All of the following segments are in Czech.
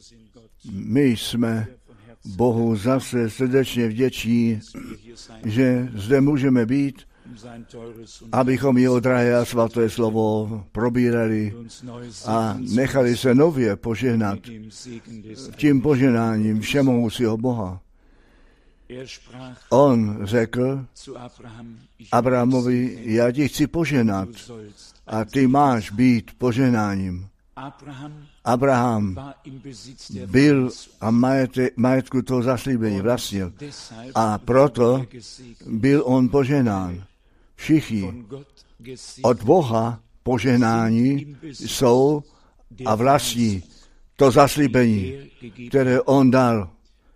My jsme Bohu zase srdečně vděční, že zde můžeme být, abychom jeho drahé a svaté slovo probírali a nechali se nově požehnat tím požehnáním všemohoucího Boha. On řekl Abrahamovi, já ti chci požehnat a ty máš být požehnáním. Abraham byl a majetku toho zaslíbení vlastnil a proto byl on požehnán. Všichni od Boha požehnání jsou a vlastní to zaslíbení, které on dal.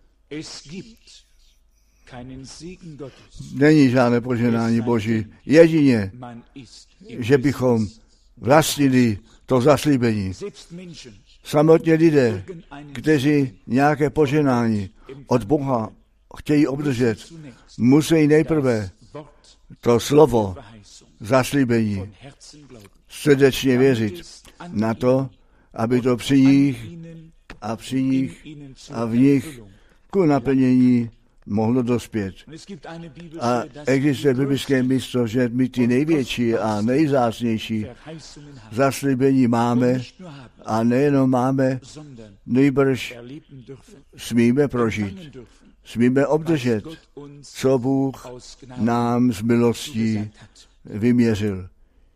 Není žádné požehnání Boží, jedině, že bychom vlastnili to zaslíbení. Samotně lidé, kteří nějaké požehnání od Boha chtějí obdržet, musí nejprve to slovo zaslíbení srdečně věřit na to, aby to při nich a v nich ku naplnění mohlo dospět. A existuje biblické místo, že my ty největší a nejvzácnější zaslíbení máme a nejenom máme, nejbrž smíme prožít, smíme obdržet, co Bůh nám z milostí vyměřil.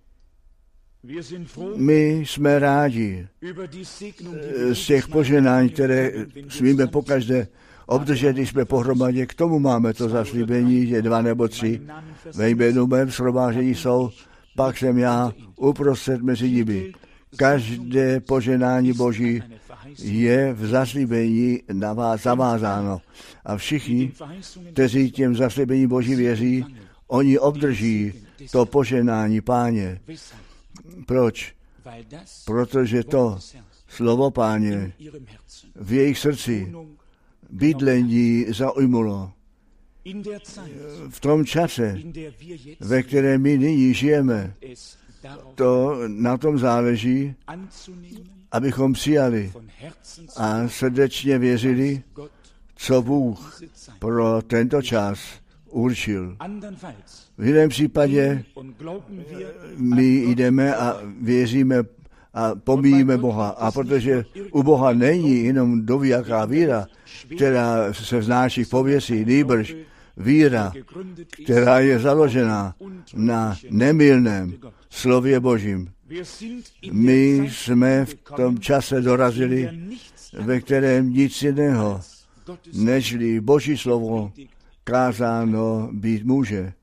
My jsme rádi z těch požehnání, které smíme pokaždé obdržet, když jsme pohromadě. K tomu máme to zaslíbení, že 2 nebo 3 ve jménu mém shromáždění jsou, pak jsem já uprostřed mezi nimi. Každé požehnání Boží je v zaslíbení na vás zavázáno. A všichni, kteří těm zaslíbení Boží věří, oni obdrží to požehnání Páně. Proč? Protože to slovo Páně v jejich srdci bydlení zaujmulo. V tom čase, ve kterém my nyní žijeme, to na tom záleží, abychom přijali a srdečně věřili, co Bůh pro tento čas určil. V jiném případě my jdeme a věříme a pomíjíme Boha. A protože u Boha není jenom dovějaká víra, která se vznáší v pověsí, nýbrž víra, která je založena na nemylném slově Božím. My jsme v tom čase dorazili, ve kterém nic jiného, nežli Boží slovo kázáno být může.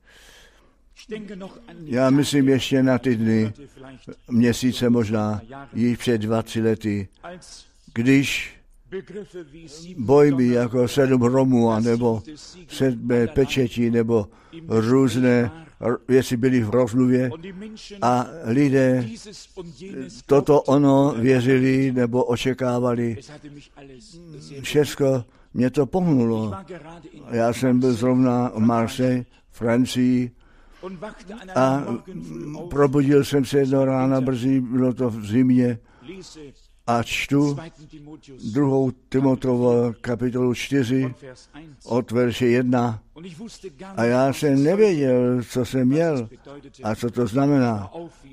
Já myslím ještě na ty dny, měsíce možná, již před 20 lety, když pojmy jako 7 hromů, nebo 7 pečetí, nebo různé věci byly v rozmluvě a lidé toto ono věřili nebo očekávali. Všecko mě to pohnulo. Já jsem byl zrovna v Marseille, Francii, a probudil jsem se jedno rána brzy, bylo to v zimě, a čtu 2. Timoteovu kapitolu 4 od verše 1. A já jsem nevěděl, co jsem měl a co to znamená.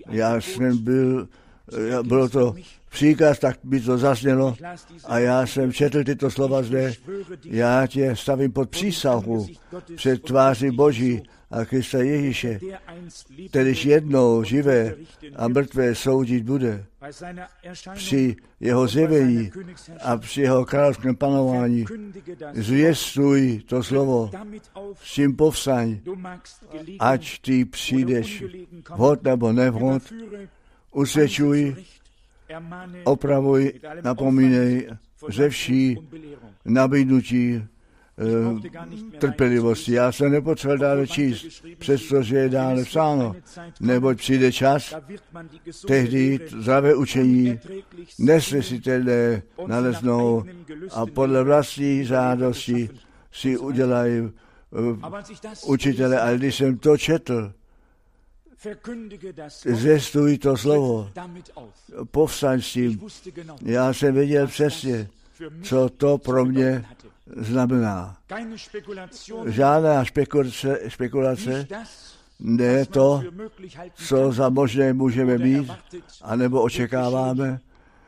Bylo to příkaz, tak by to zaznělo a já jsem četl tyto slova zde. Já tě stavím pod přísahu před tváří Boží a Krista Ježíše, kterýž jednou živé a mrtvé soudit bude. Při jeho zjevení a při jeho královském panování zvěstuj to slovo, s tím povstaň, ať ty přijdeš vhod nebo nevhod, usvědčuj, opravuj, napomínej ze vší nabídnutí trpělivosti. Já se nepotřeboval dále číst, přestože je dále psáno, neboť přijde čas, tehdy zdravé učení nesnesitelné naleznou a podle vlastní žádosti si udělají učitele. Ale když jsem to četl, zvěstuj to slovo, povstaň s tím. Já jsem věděl přesně, co to pro mě znamená. Žádná spekulace, ne to, co za možné můžeme mít, anebo očekáváme,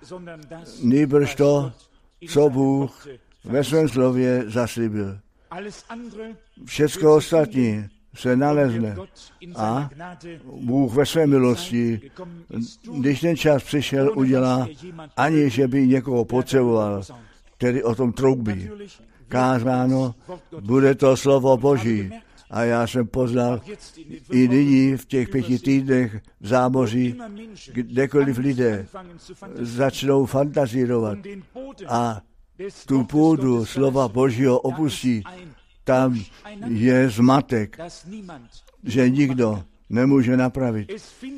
nýbrž to, co Bůh ve svém slově zaslíbil. Všecko ostatní se nalezne a Bůh ve své milosti, když ten čas přišel, udělá, aniž že by někoho potřeboval, který o tom troubí. Kázáno, bude to slovo Boží. A já jsem poznal i nyní v těch 5 týdnech v zámoří, kdekoliv lidé začnou fantazírovat a tu půdu slova Božího opustí, tam je zmatek, že nikdo nemůže napravit.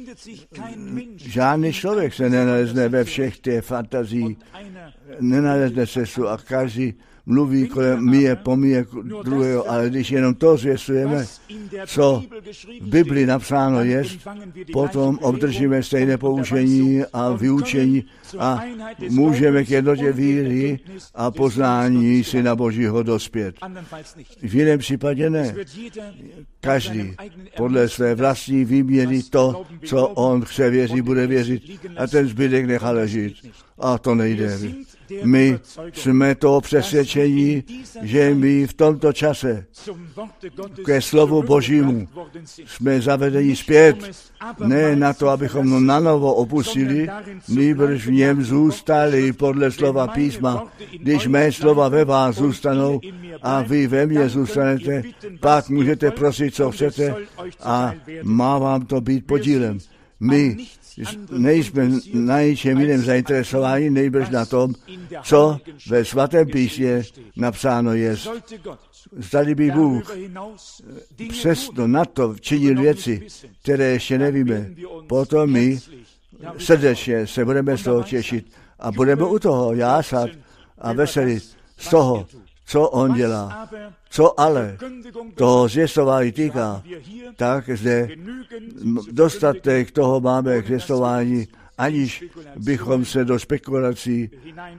Žádný člověk se nenalezne ve všech těch fantazí, nenalezne cestu a každý mluví kolem mě, pomíje druhého, ale když jenom to zvěstujeme, co v Bibli napsáno je, potom obdržíme stejné poučení a vyučení a můžeme k jednotě víry a poznání Syna Božího dospět. V jiném případě ne. Každý podle své vlastní výměry to, co on chce věřit, bude věřit a ten zbytek nechá ležet. A to nejde. My jsme toho přesvědčení, že my v tomto čase ke slovu Božímu jsme zavedeni zpět, ne na to, abychom ho nanovo opustili, nýbrž v něm zůstali podle slova písma. Když mé slova ve vás zůstanou a vy ve mně zůstanete, pak můžete prosit, co chcete a má vám to být podílem. My nejsme na ničem jiném zainteresováni, nejbrž na tom, co ve svatém písmě napsáno je. Zdali by Bůh přesto na to činil věci, které ještě nevíme, potom my srdečně se budeme z toho těšit a budeme u toho jásat a veselit z toho, co on dělá. Co ale toho zvěstování týká, tak zde dostatek toho máme k zvěstování, aniž bychom se do spekulací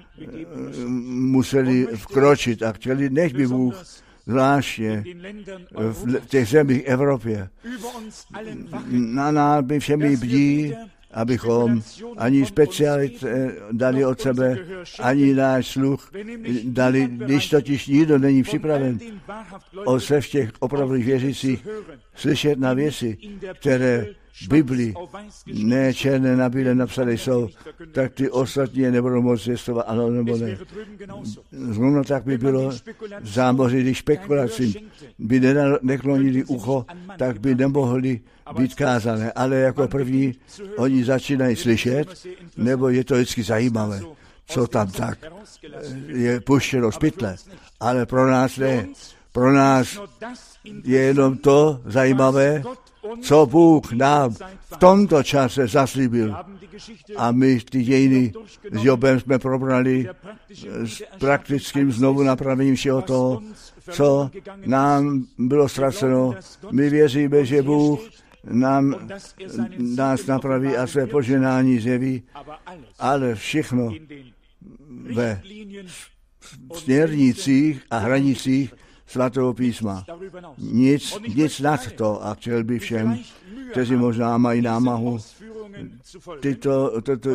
museli vkročit a chtěli, než by Bůh zvláště v těch zemích Evropě na nás by všemi bdí, abychom ani specialit dali od sebe, ani náš sluch dali, když totiž nikdo není připraven o se v těch opravdových věřících slyšet na věci, které v Biblii ne černé na bílé napsané jsou, tak ty ostatní nebudou moct zvěstovat, ano nebo ne. Zrovna tak by bylo zámoří, když spekulacím by neklonili ucho, tak by nemohli být kázané. Ale jako první oni začínají slyšet, nebo je to vždycky zajímavé, co tam tak je puštěno z pytle. Ale pro nás ne. Pro nás je jenom to zajímavé, co Bůh nám v tomto čase zaslíbil. A my ty dějiny s Jobem jsme probrali s praktickým znovu napravením všeho toho, co nám bylo ztraceno. My věříme, že Bůh nás napraví a své poženání zjeví, ale všechno ve směrnicích a hranicích svatého písma. Nic nad to a chtěl by všem, kteří možná mají námahu tyto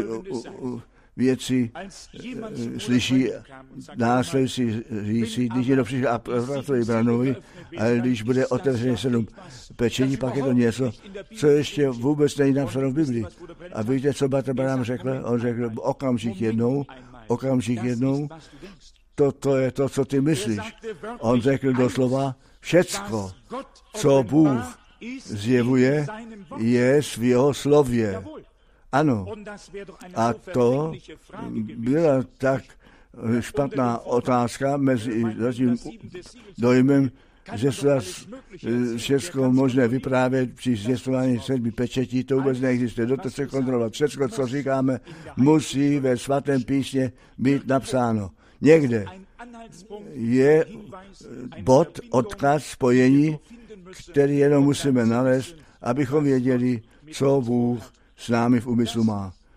věci slyší následující říci, když někdo přišel a pracuje Branovi, ale když bude otevřené 7 pečení, pak je to něco, co ještě vůbec není napsáno v Biblii. A víte, co Bratr Branham řekl? On řekl, okamžik jednou, to je to, co ty myslíš. On řekl doslova, všecko, co Bůh zjevuje, je v jeho slově. Ano. A to byla tak špatná otázka mezi zatím dojmem, že se všechno možné vyprávět při zvěstování 7 pečetí, to vůbec neexistuje. Do toho se kontrolovat. Všechno, co říkáme, musí ve svatém písmě být napsáno. Někde je bod, odkaz, spojení, který jenom musíme nalézt, abychom věděli, co Bůh s námi v úmyslu má.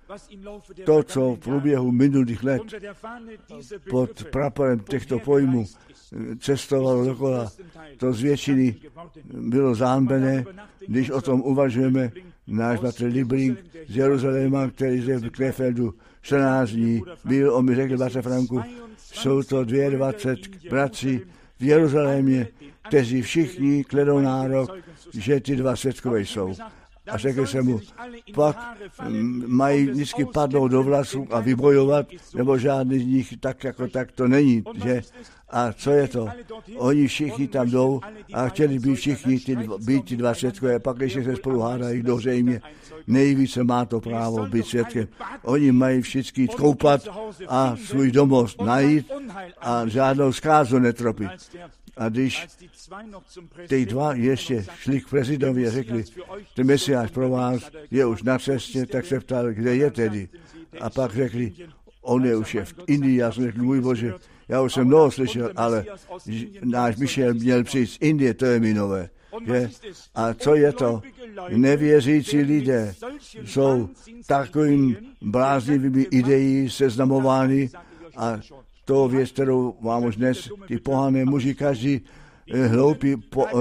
to, co v průběhu minulých let pod praporem těchto pojmů cestovalo dokola, to z většiny bylo zámbené. Když o tom uvažujeme, náš bratr Liebling z Jeruzaléma, který zde v Krefeldu 14 dní byl, on mi řekl, bratře Franku, jsou to 22 bratří v Jeruzalémě, kteří všichni kladou nárok, že ty dva svědkové jsou. A řekl jsem mu, pak mají vždycky padnout do vlasů a vybojovat, nebo žádný z nich tak jako tak to není, že? A co je to? Oni všichni tam jdou a chtěli být všichni být ty dva svědkové, pak když se spolu hádají, kdo zřejmě nejvíce má to právo být svědkem. Oni mají všichni jít koupat a svůj domov najít a žádnou zkázu netropit. A když ty dva ještě šli k prezidentovi a řekli, ten mesiáš pro vás je už na cestě, tak se ptal, kde je tedy. A pak řekli, on je už v Indii. Já jsem řekl, můj Bože, já už jsem mnoho slyšel, ale náš Michel měl přijít z Indie, to je mi nové. Je? A co je to? Nevěřící lidé jsou takovým bláznivými ideí seznamovány a to věc, kterou vám už dnes ty pohané muži každý hloupý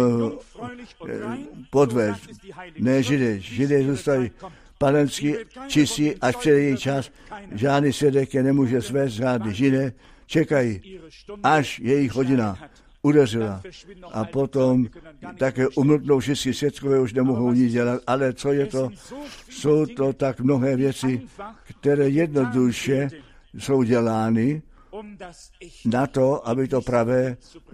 podvést. Ne Židé. Židé zůstají panensky čistí, až přijde její čas. Žádný svědek je nemůže svést, žádný Židé. Čekají, až jejich hodina udeřila. A potom také umlknou všichni svědkové, už nemohou nic dělat. Ale co je to? Jsou to tak mnohé věci, které jednoduše jsou dělány na to, aby to pravé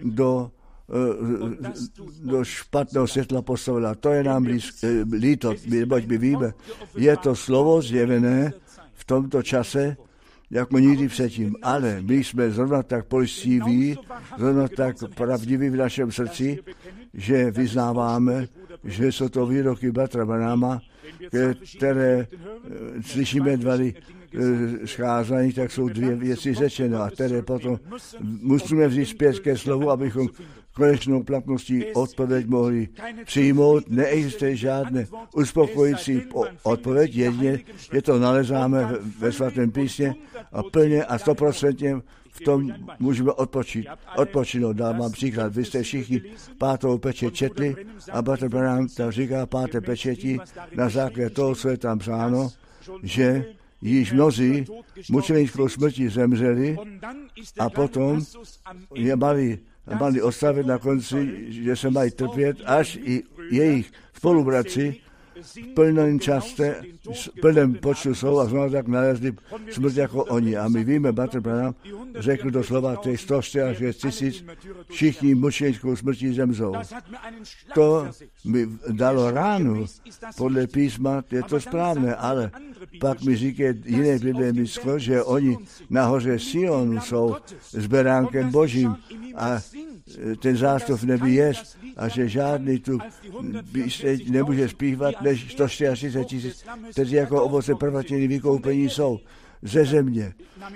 do špatného světla postavila. To je nám líto, neboť my víme. Je to slovo zjevené v tomto čase, jako nikdy předtím. Ale my jsme zrovna tak poctiví, zrovna tak pravdiví v našem srdci, že vyznáváme, že jsou to výroky bratra Branhama, které slyšíme dva scházení, tak jsou dvě věci řečeno a které potom musíme vzít zpět ke slovu, abychom konečnou platností odpověď mohli přijmout. Neexistuje žádné uspokojící odpověď, jedině je to nalezáme ve svatém písmě a plně a 100% v tom můžeme odpočinout. Dám vám příklad. Vy jste všichni 5. pečeť četli a bratr Branham tam říká 5. pečeti na základě toho, co je tam psáno, že již mnozí mučenickou smrtí zemřeli a potom je mali odstavit na konci, že se mají trpět, až i jejich spolubratři v plném počtu jsou a znovu tak nalezli smrt jako oni. A my víme, bratr Branham řekl doslova těch 146 000, všichni mučenickou smrtí zemřou. To mi dalo ránu, podle písma je to správné, ale pak mi říkají jiné Bible místo, že oni nahoře Sionu jsou s beránkem Božím a ten zástup v nebi jest a že žádný tu nemůže zpívat než 144 000, kteří jako ovoce prvatění vykoupení jsou ze země.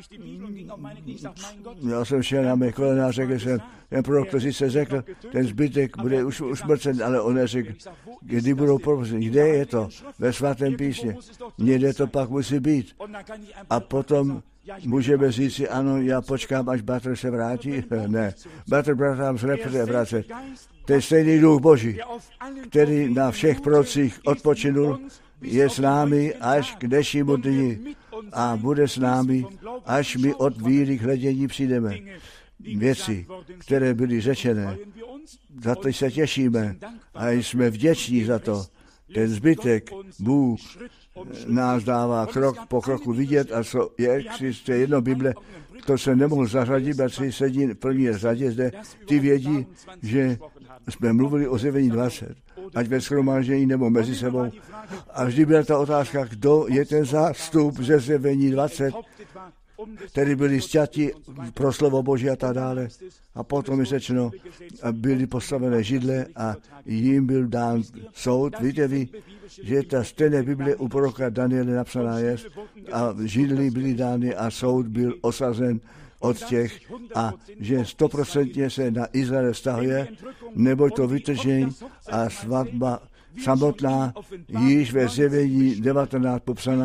Já jsem šel na mé kolena a řekl jsem, ten prorok, který se řekl, ten zbytek bude už usmrcen, ale on neřekl, kdy budou propusteni. Kde je to? Ve svatém písmě. Někde to pak musí být. A potom můžeme říct si, ano, já počkám, až bratr se vrátí. Ne, bratr se nepřijde vracet. To je stejný duch Boží, který na všech prorocích odpočinul, je s námi až k dnešnímu dni a bude s námi, až my od víry k hledění přijdeme. Věci, které byly řečené, za to se těšíme a jsme vděční za to. Ten zbytek Bůh nás dává krok po kroku vidět a co je, existuje jedno Bible, to se nemohl zařadit, bratři sedí v první řadě zde, ty vědí, že jsme mluvili o Zjevení 20, ať ve shromáždění nebo mezi sebou. A vždy byla ta otázka, kdo je ten zástup ze Zjevení 20, který byli sťati pro slovo Boží a tak dále. A potom je řečeno, byly postavené židle a jim byl dán soud. Víte vy, že ta stejné Bible u proroka Daniele napsaná je a židly byly dány a soud byl osazen od těch a že 100% se na Izrael vztahuje, nebo to vytržení a svatba samotná, již ve Zjevení 19 popsaná.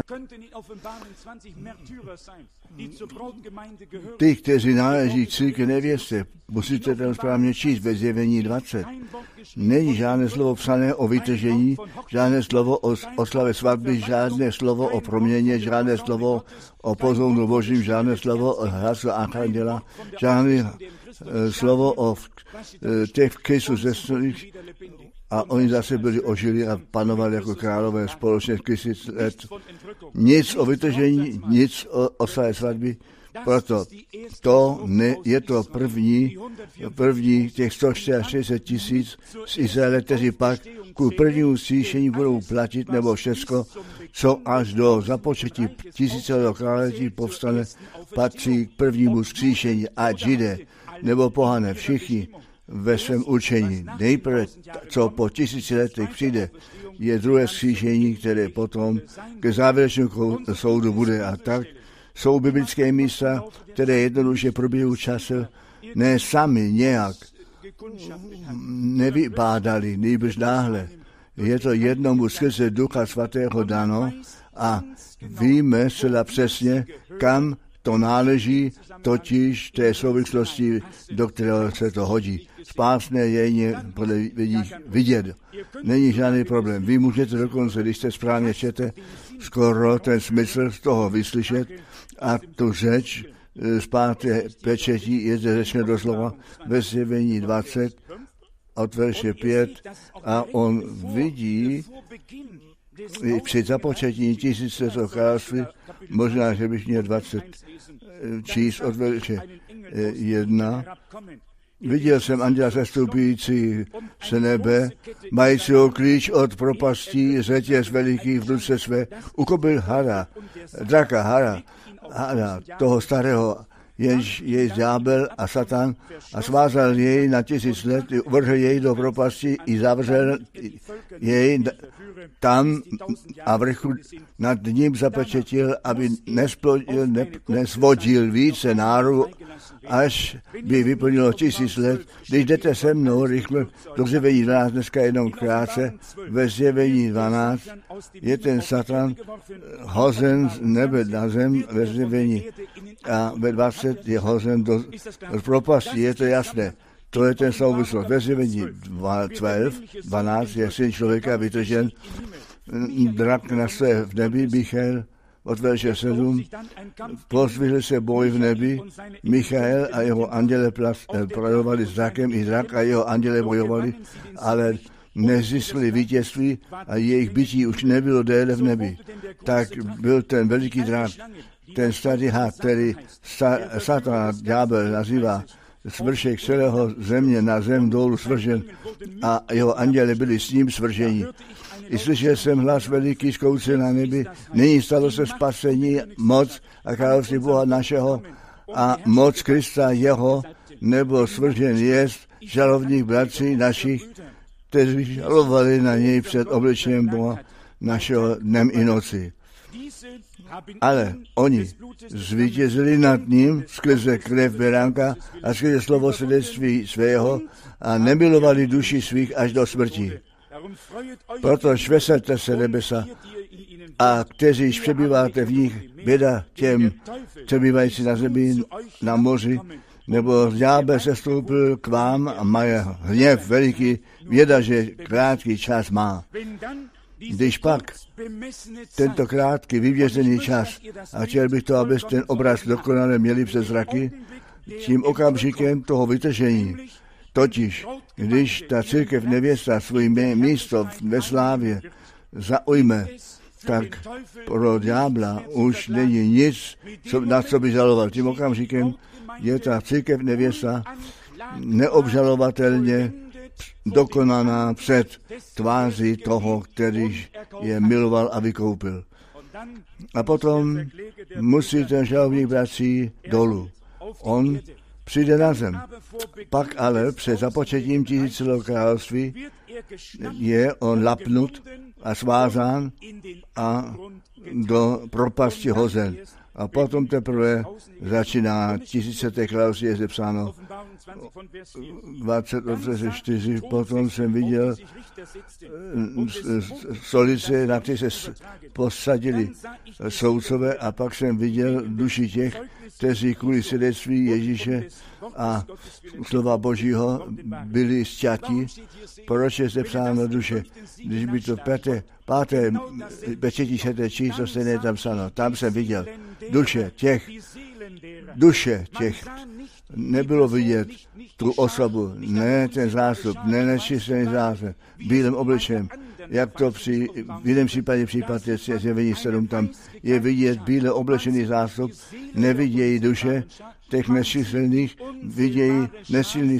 Ty, kteří náleží k církvi nevěstě, musíte tam správně číst ve Zjevení 20. Není žádné slovo psané o vytržení, žádné slovo o oslavě svatby, žádné slovo o proměně, žádné slovo o pozvonu Božím, žádné slovo o hlasu archanděla, žádné slovo o těch v Kristu zesnulých, a oni zase byli ožili a panovali jako králové společně 1000 let. Nic o vytržení, nic o oslavě svatby. Proto je to první těch 160 000 z Izraele, kteří pak ku prvnímu vzkříšení budou platit, nebo všecko, co až do započetí tisíciletého království povstane, patří k prvnímu vzkříšení, ať Židé nebo pohané, všichni ve svém učení. Nejprve, co po 1000 letech přijde, je druhé vzkříšení, které potom ke závěrečnému soudu bude. A tak jsou biblické místa, které jednoduše proběhou času, ne sami nějak nevybádali, nejbrž náhle. Je to jednomu skrze Ducha Svatého dano a víme zcela přesně, kam to náleží, totiž té souvislosti, do kterého se to hodí. Spásné je podle lidí vidět. Není žádný problém. Vy můžete dokonce, když jste správně čtete, skoro ten smysl z toho vyslyšet a tu řeč z 5. pečetí je zde řečeno doslova ve Zjevení 20 od verše 5 a on vidí při započetí 1000 letého království, možná, že bych měl 20 číst od verše 1. Viděl jsem anděla sestupující z nebe, majícího klíč od propastí, řetěz veliký v ruce své, uchopil draka, toho starého, jenž je ďábel a Satan, a svázal jej na 1000 let, uvrhl jej do propasti i zavřel jej tam a vrchu nad ním zapečetil, aby nesvodil více náru, až by vyplnilo 1000 let. Když jdete se mnou rychle do Zjevení 12, dneska jenom krátce, ve Zjevení 12 je ten Satan hozen z nebe na zem ve Zjevení a ve 20 je hozen do propasti, je to jasné. To je ten souvislost. Ve Zjevení 12 je syn člověka vytržen, drak nastaje v nebi, Michael, od verše 7, pozdvihli se boj v nebi, Michael a jeho anděle bojovali s drakem, i drak a jeho anděle bojovali, ale nezískali vítězství a jejich bytí už nebylo déle v nebi. Tak byl ten veliký drak, ten starý had, který Satan, ďábel, nazývá svršek celého země na zem dolů svržen a jeho anděle byli s ním svrženi. I slyšel jsem hlas veliký zkouce na nebi, nyní stalo se spasení, moc a království Boha našeho a moc Krista jeho, nebo svržen jest žalovných bratří našich, kteří žalovali na něj před obličejem Boha našeho dnem i noci. Ale oni zvítězili nad ním skrze krev beránka a skrze slovo svědectví svého a nemilovali duši svých až do smrti. Proto veselte se nebesa a kteří přebýváte v nich, běda těm přebývající na zemi, na moři, nebo ďábel se stoupil k vám a má hněv veliký, věda, že krátký čas má. Když pak tento krátký vyvěřený čas, a chtěl bych to, abyste ten obraz dokonale měli přes zraky, tím okamžikem toho vytržení, totiž když ta církev nevěsta svůj místo ve slávě zaujme, tak pro ďábla už není nic, na co by žaloval. Tím okamžikem je ta církev nevěsta neobžalovatelně dokonaná před tváří toho, který je miloval a vykoupil. A potom musí ten žalovník bratří dolů. On přijde na zem. Pak ale před započetím tisíciletého království je on lapnut a svázán a do propasti hozen. A potom teprve začíná 1000. království, je zepsáno 20:4, potom jsem viděl stolice, na které se posadili soudcové, a pak jsem viděl duši těch, kteří kvůli svědectví Ježíše a slova Božího byli sťati. Proč je zepsáno duše? Když by to páté pečetí se číslo se ne tam psáno. Tam jsem viděl duše těch. Nebylo vidět tu osobu, ne ten zástup, ne nečistý zástup, bílým obličejem. Jak to v jiném případ je zjevení 7, tam je vidět bíle oblečený zástup, nevidějí duše těch nečitelných, vidějí nesilný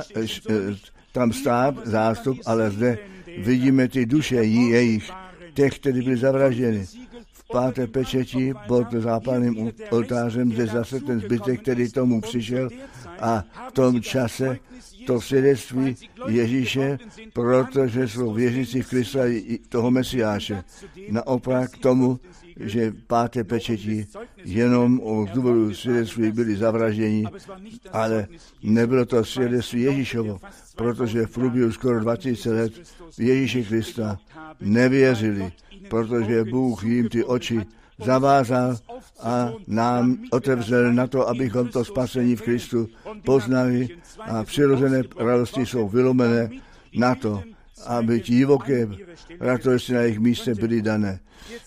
tam stát zástup, ale zde vidíme ty duše jejich, těch, kteří byli zavražděni. V páté pečeti pod zápalným oltářem zde zase ten zbytek, který tomu přišel, a v tom čase to svědectví Ježíše, protože jsou věřící v Krista toho Mesiáše. Naopak tomu, že páté pečeti jenom o důvodu svědectví byli zavražděni, ale nebylo to svědectví Ježíšovo, protože v průběhu skoro 20 let Ježíše Krista nevěřili, protože Bůh jim ty oči zavázal a nám otevřel na to, abychom to spasení v Kristu poznali, a přirozené radosti jsou vylomené na to, aby ti divoké radosti na jejich místě byly dané.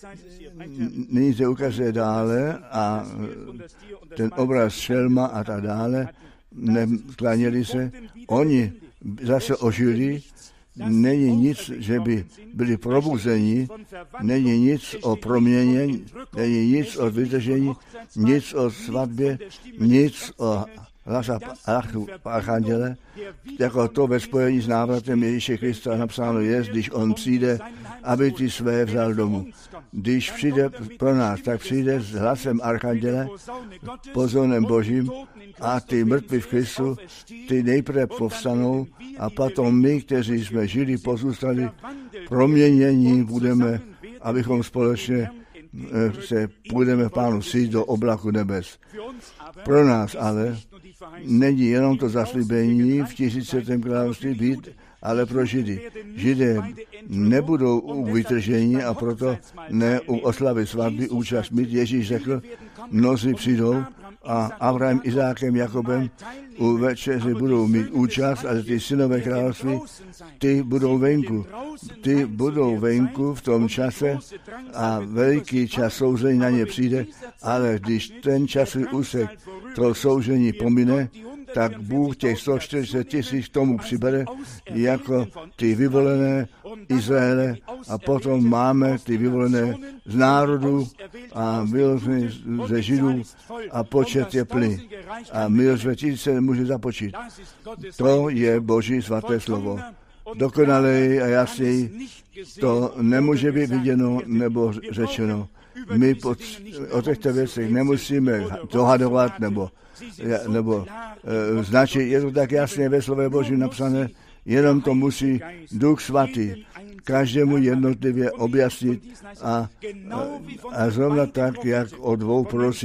Nyní se ukazuje dále a ten obraz šelma a tak dále, nekláněli se, oni zase ožili. Není nic, že by byli probuzeni, není nic o proměně, není nic o vydržení, nic o svatbě, nic o hlasu archanděle, jako to ve spojení s návratem Ježíše Krista napsáno je, když on přijde, aby ty své vzal domů. Když přijde pro nás, tak přijde s hlasem archanděle, pozorem Božím, a ty mrtví v Kristu, ty nejprve povstanou, a potom my, kteří jsme žili, pozůstali, proměnění budeme, abychom společně se půjdeme v Pánu sít do oblaku nebes. Pro nás ale není jenom to zaslíbení v 1000. království být, ale pro Židy. Židé nebudou u vytržení, a proto ne u oslavy svatby účast mít. Ježíš řekl, mnozí přijdou a Abraham, Izákem, Jakobem u večeři budou mít účast, ale ty synové království, ty budou venku v tom čase, a veliký čas souzení na ně přijde, ale když ten časový úsek to soužení pomine, tak Bůh těch 140 000 tomu přibere jako ty vyvolené Izraele, a potom máme ty vyvolené z národů a vyvolené ze Židů, a počet je plný. A milosrdné tisíce může započít. To je Boží svaté slovo. Dokonalej a jasněji to nemůže být viděno nebo řečeno. My o těchto věcech nemusíme dohadovat nebo značit. Je to tak jasně ve slově Božím napsané, jenom to musí Duch Svatý každému jednotlivě objasnit, a zrovna tak, jak o dva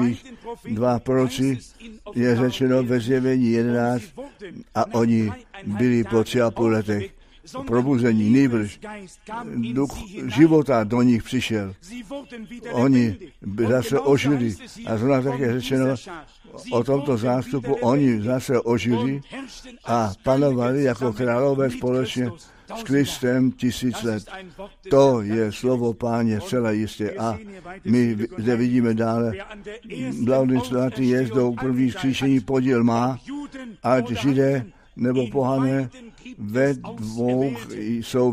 proroci je řečeno ve Zjevení 11, a oni byli po 3,5 letech probuzení, nýbrž duch života do nich přišel. Oni zase ožili, a zrovna tak je řečeno o tomto zástupu, oni zase ožili a panovali jako králové společně s Kristem 1000 let. To je slovo Páně zcela jistě, a my zde vidíme dále. Blahoslavený svatý je, kdo první vzkříšení podíl má, ať Židé nebo pohané, ve dvou jsou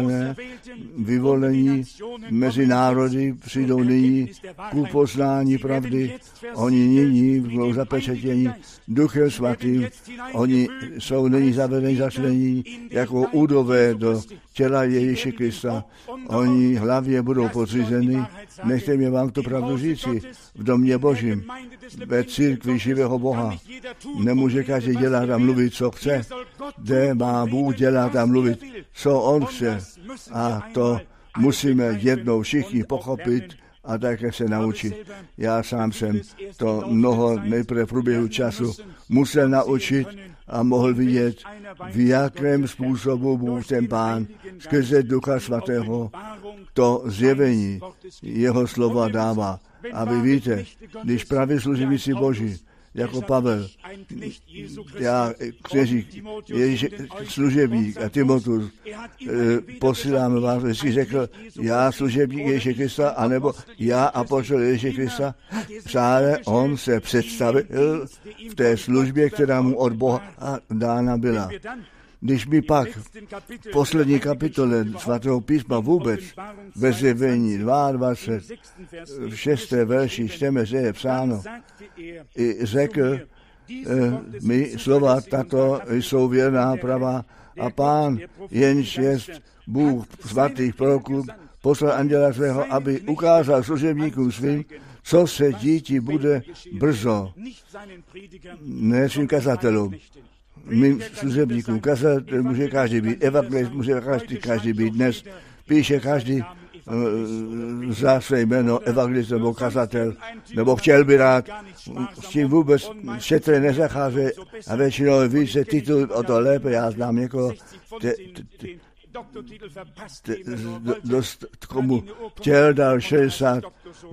vyvolení mezi národy, přijdou nyní ku poznání pravdy. Oni nyní budou zapečetěni Duchem Svatým, oni jsou nyní zavedeni, začlení jako údové do těla Ježíše Krista. Oni hlavě budou podřízeny, nechte mě vám to pravdu říci, v domě Božím, ve církvi živého Boha. Nemůže každý dělat a mluvit, co chce, kde má Bůh dělat a mluvit, co on chce. A to musíme jednou všichni pochopit a také se naučit. Já sám jsem to nejprve v průběhu času musel naučit a mohl vidět, v jakém způsobu Bůh ten Pán skrze Ducha Svatého to zjevení jeho slova dává. A vy víte, když právě služebníci Boží, jako Pavel, kteří služebník a Timoteus, posílám vás, jestli řekl, já služebník Ježíše Krista, anebo já apoštol Ježíše Krista, právě on se představil v té službě, která mu od Boha dána byla. Když my pak v poslední kapitole svatého písma vůbec ve Zjevení 22, v 6. verši čteme, že je psáno, i řekl, my slova tato jsou věrná, pravá a Pán, jenž jest Bůh svatých proroků, poslal anděla svého, aby ukázal služebníkům svým, co se díti bude brzo, ne svým kazatelům, mým služebníkům. Kazatel může každý být, evangelist může každý být. Dnes píše každý za své jméno evangelist nebo kazatel, nebo chtěl by rád, s tím vůbec šetré nezachází a většinou více titul, o to lépe. Já znám někoho, dost komu chtěl, dal 60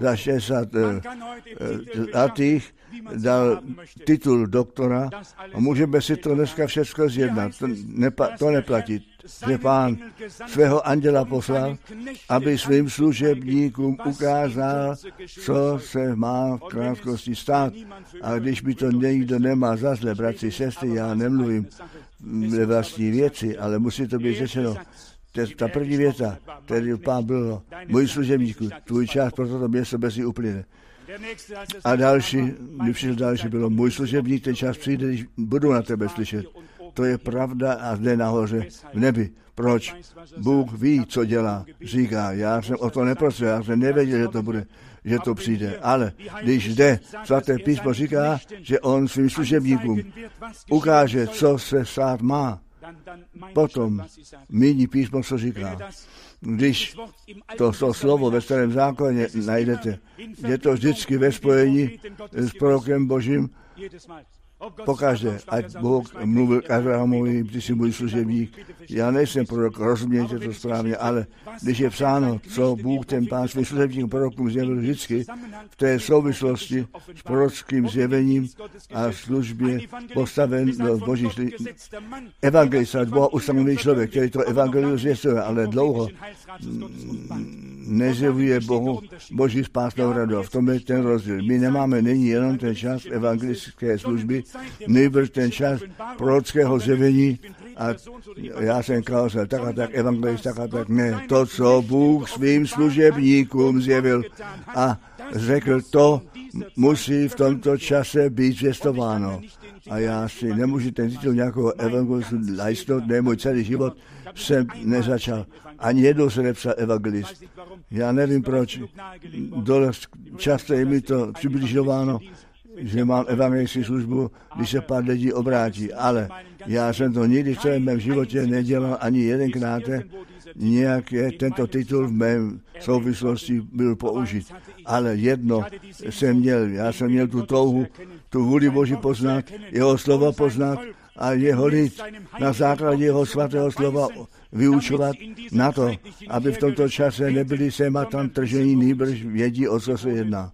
zlatých, dal titul doktora a můžeme si to dneska všechno zjednat. To neplatí. Že Pán svého anděla poslal, aby svým služebníkům ukázal, co se má v krátkosti stát. A když by to někdo nemá za zle, bratři, sestry, já nemluvím ve vlastní věci, ale musí to být řečeno. Ta první věta, který Pán bylo, můj služebníku, tvůj čas pro toto město bez uplyne. A další, když přišel další, bylo, můj služebník, ten čas přijde, když budu na tebe slyšet. To je pravda a zde nahoře v nebi. Proč? Bůh ví, co dělá. Říká, já jsem o to neprosil, já jsem nevěděl, že to bude, že to přijde. Ale když zde svaté písmo říká, že on svým služebníkům ukáže, co se stát má, potom míní písmo, co říká. Když to slovo ve Starém zákoně najdete, je to vždycky ve spojení s prorokem Božím, pokaždé, ať Bůh mluvil k Abrahamovi, ty jsi můj služebník. Já nejsem prorok, rozumějte to správně, ale když je psáno, co Bůh ten Pán svým služebníkům prorokům zjevil vždycky v té souvislosti s prorockým zjevením a službě postaven do Božích evangelista, Boha ustanovený člověk, který to evangelium zvěstuje, ale dlouho nezjevuje Bohu Boží spásnou radost. V tom je ten rozdíl. My nemáme nyní jenom ten čas evangelistické služby, nejbrž ten čas prorockého zjevení a já jsem kázal tak a tak, evangelist tak a tak, ne. To, co Bůh svým služebníkům zjevil a řekl, to musí v tomto čase být zvěstováno. A já si nemůžu ten titul nějakého evangelistu lajstnout, ne, můj celý život jsem nezačal. Ani jednou se nepsal evangelist. Já nevím proč. Dost často je mi to přibližováno, že mám evangelickou službu, když se pár lidí obrátí, ale já jsem to nikdy v celém mém životě nedělal ani jedenkrát, nějak je tento titul v mém souvislosti byl použit. Ale jedno jsem měl, já jsem měl tu touhu, tu vůli Boží poznat, jeho slova poznat a jeho lid na základě jeho svatého slova vyučovat na to, aby v tomto čase nebyli sem a tam tržení, nýbrž vědí, o co se jedná.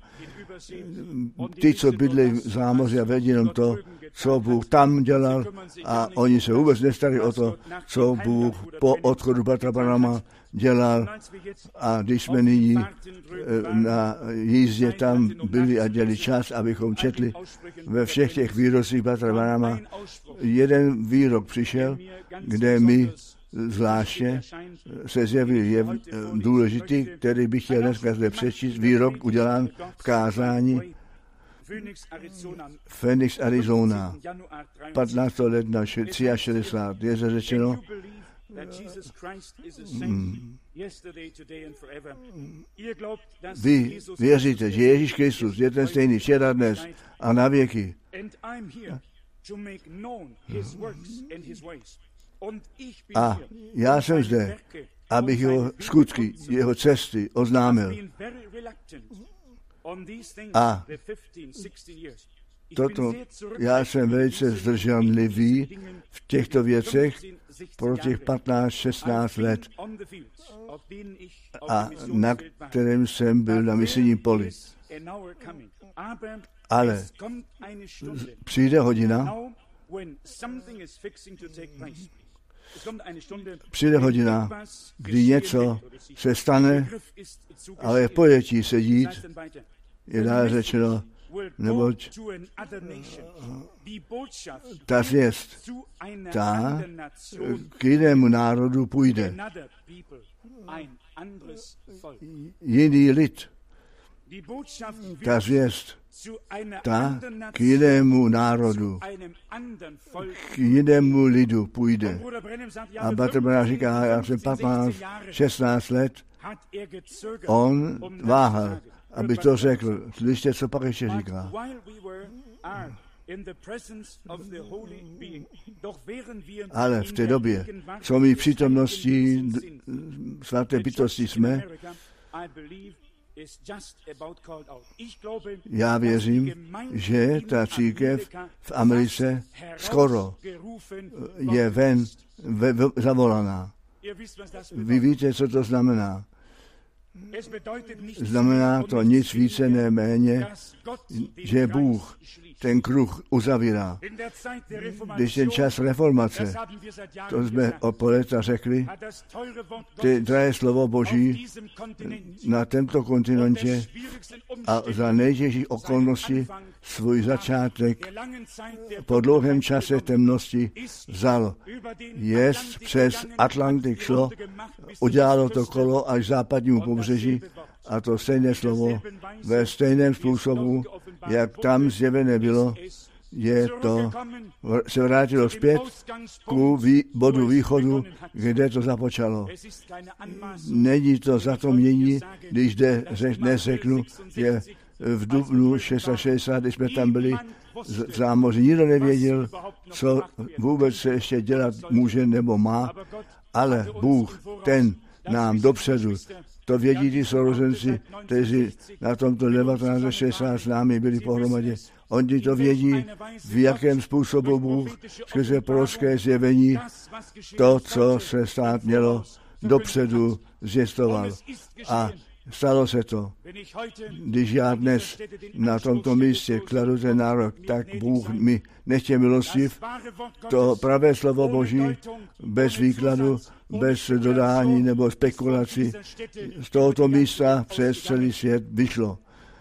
Ty, co bydli v zámoří a vědí jenom to, co Bůh tam dělal a oni se vůbec nestali o to, co Bůh po odchodu bratra Branhama dělal. A když jsme nyní na jízdě tam byli a dělali čas, abychom četli ve všech těch výrocích bratra Branhama, jeden výrok přišel, kde mi zvláště se zjevil, je důležitý, který bych chtěl dneska zde přečíst, výrok udělán v kázání Phoenix, Arizona, 15. ledna 63. Je řečeno, vy věříte, že Ježíš Kristus je ten stejný včera, dnes a na věky. A já jsem zde, abych jeho skutky, jeho cesty oznámil. A toto, já jsem velice zdrženlivý v těchto věcech pro těch 15-16 let, a na kterém jsem byl na misijním poli. Ale přijde hodina, kdy něco se stane, ale v pojetí se dít, je dále řečeno, neboť ta zvěst, ta k jinému národu půjde. Jiný lid, ta zvěst, ta k jinému národu, k jinému lidu půjde. A Bratr Branham říká, já jsem 15-16 let, on váhal, aby to řekl. Slyšte, co pak ještě říká. Ale v té době, co my v přítomnosti svaté bytosti jsme, já věřím, že ta církev v Americe skoro je zavolaná. Vy víte, co to znamená. Znamená to nic více, ne méně, že Bůh ten kruh uzavírá. Když ten čas reformace, to jsme po léta řekli, ty drahé slovo Boží na tomto kontinentě a za nejtěžší okolnosti svůj začátek po dlouhém čase temnosti vzal. Jest přes Atlantik šlo, udělalo to kolo až západnímu pobřeží a to stejné slovo ve stejném způsobu, jak tam zjevené bylo, se vrátilo zpět ku bodu východu, kde to započalo. Není to za to mění, když neřeknu, že v dubnu 660, když jsme tam byli v zámoří, nikdo nevěděl, co vůbec se ještě dělat může nebo má, ale Bůh, ten nám dopředu, to vědí ty sourozenci, kteří na tomto 1960 s námi byli pohromadě. Oni to vědí, v jakém způsobu Bůh skrze prorocké zjevení to, co se stát mělo, dopředu zjistoval. A stalo se to. Když já dnes na tomto místě kladu ten nárok, tak Bůh mi nechtě milostiv, to pravé slovo Boží, bez výkladu, bez dodání nebo spekulací, z tohoto místa přes celý svět vyšlo.